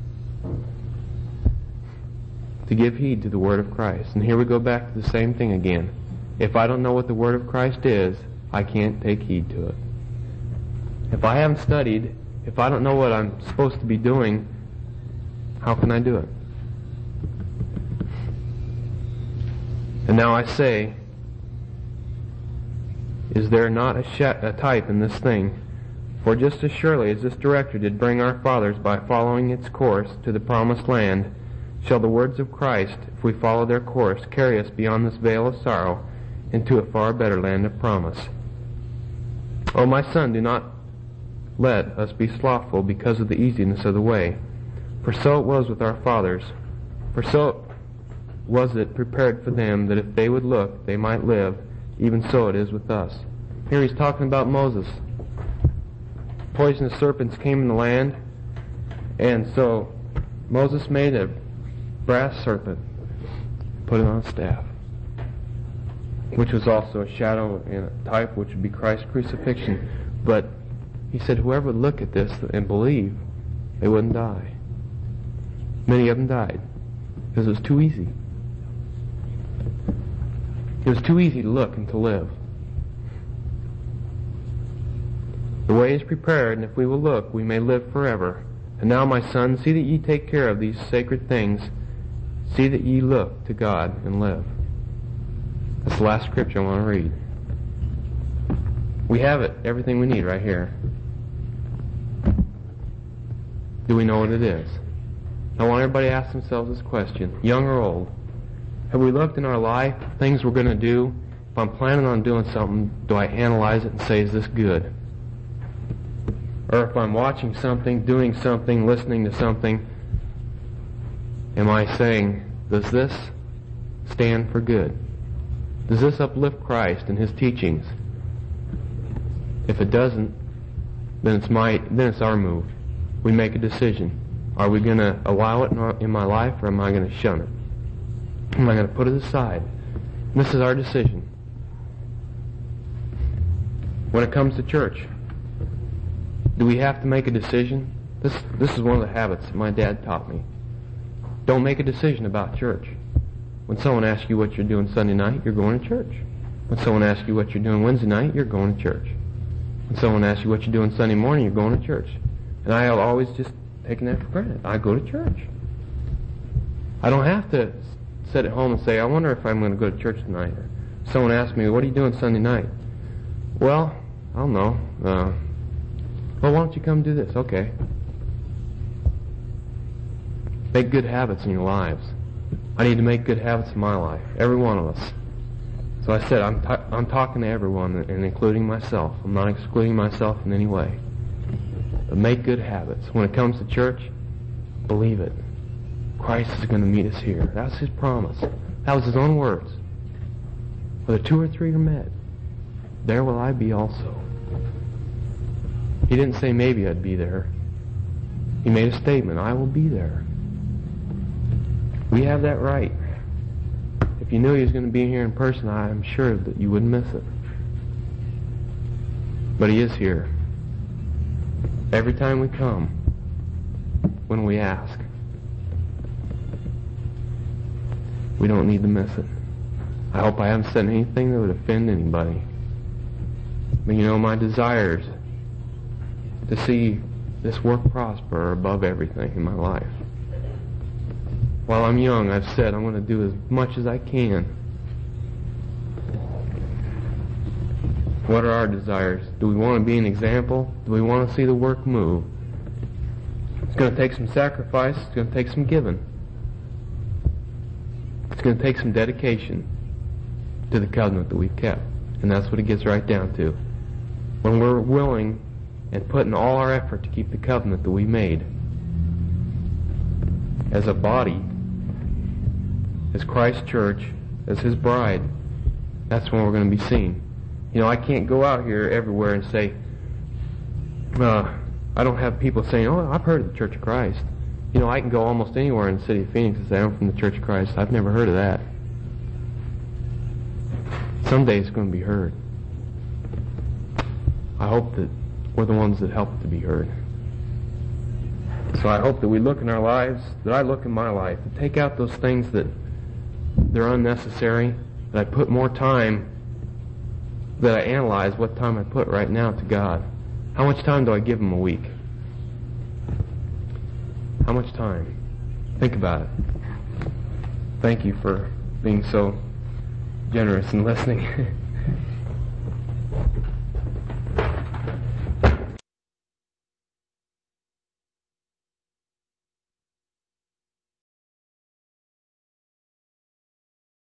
[SPEAKER 2] to give heed to the word of Christ. And here we go back to the same thing again. If I don't know what the word of Christ is, I can't take heed to it. If I haven't studied, if I don't know what I'm supposed to be doing, how can I do it? And now I say, is there not a, sh- a type in this thing? For just as surely as this director did bring our fathers by following its course to the promised land, shall the words of Christ, if we follow their course, carry us beyond this vale of sorrow into a far better land of promise. O my son, do not let us be slothful because of the easiness of the way. For so it was with our fathers. For so was it prepared for them that if they would look, they might live. Even so it is with us. Here he's talking about Moses. Poisonous serpents came in the land, and so Moses made a brass serpent, put it on a staff, which was also a shadow and a type which would be Christ's crucifixion. But he said whoever would look at this and believe, they wouldn't die. Many of them died because it was too easy. It was too easy to look and to live. The way is prepared, and if we will look, we may live forever. And now, my son, see that ye take care of these sacred things. See that ye look to God and live. That's the last scripture I want to read. We have it, everything we need right here. Do we know what it is? I want everybody to ask themselves this question, young or old. Have we looked in our life, things we're going to do? If I'm planning on doing something, do I analyze it and say, is this good? Or if I'm watching something, doing something, listening to something, am I saying, does this stand for good? Does this uplift Christ and His teachings? If it doesn't, then it's my then it's our move. We make a decision. Are we going to allow it in, our, in my life, or am I going to shun it? Am I going to put it aside? And this is our decision. When it comes to church, do we have to make a decision? This this is one of the habits that my dad taught me. Don't make a decision about church. When someone asks you what you're doing Sunday night, you're going to church. When someone asks you what you're doing Wednesday night, you're going to church. When someone asks you what you're doing Sunday morning, you're going to church. And I have always just taken that for granted. I go to church. I don't have to sit at home and say, I wonder if I'm going to go to church tonight. Or someone asks me, what are you doing Sunday night? Well, I don't know. Uh, well, why don't you come do this? Okay. Make good habits in your lives. I need to make good habits in my life. Every one of us. So I said, I'm, t- I'm talking to everyone, and including myself. I'm not excluding myself in any way. But make good habits. When it comes to church, believe it. Christ is going to meet us here. That's His promise. That was His own words. Where the two or three are met, there will I be also. He didn't say maybe I'd be there. He made a statement, I will be there. We have that right. If you knew He was going to be here in person, I'm sure that you wouldn't miss it. But He is here. Every time we come, when we ask, we don't need to miss it. I hope I haven't said anything that would offend anybody. But you know, my desires to see this work prosper are above everything in my life. While I'm young, I've said I'm going to do as much as I can. What are our desires? Do we want to be an example? Do we want to see the work move? It's going to take some sacrifice. It's going to take some giving. It's going to take some dedication to the covenant that we've kept. And that's what it gets right down to. When we're willing and putting all our effort to keep the covenant that we made as a body, as Christ's church, as His bride, that's when we're going to be seen. You know, I can't go out here everywhere and say, uh, I don't have people saying, oh, I've heard of the Church of Christ. You know, I can go almost anywhere in the city of Phoenix and say, I'm from the Church of Christ. I've never heard of that. Someday it's going to be heard. I hope that we're the ones that help it to be heard. So I hope that we look in our lives, that I look in my life, and take out those things that they're unnecessary, that I put more time, that I analyze what time I put right now to God. How much time do I give Him a week? How much time? Think about it. Thank you for being so generous and listening.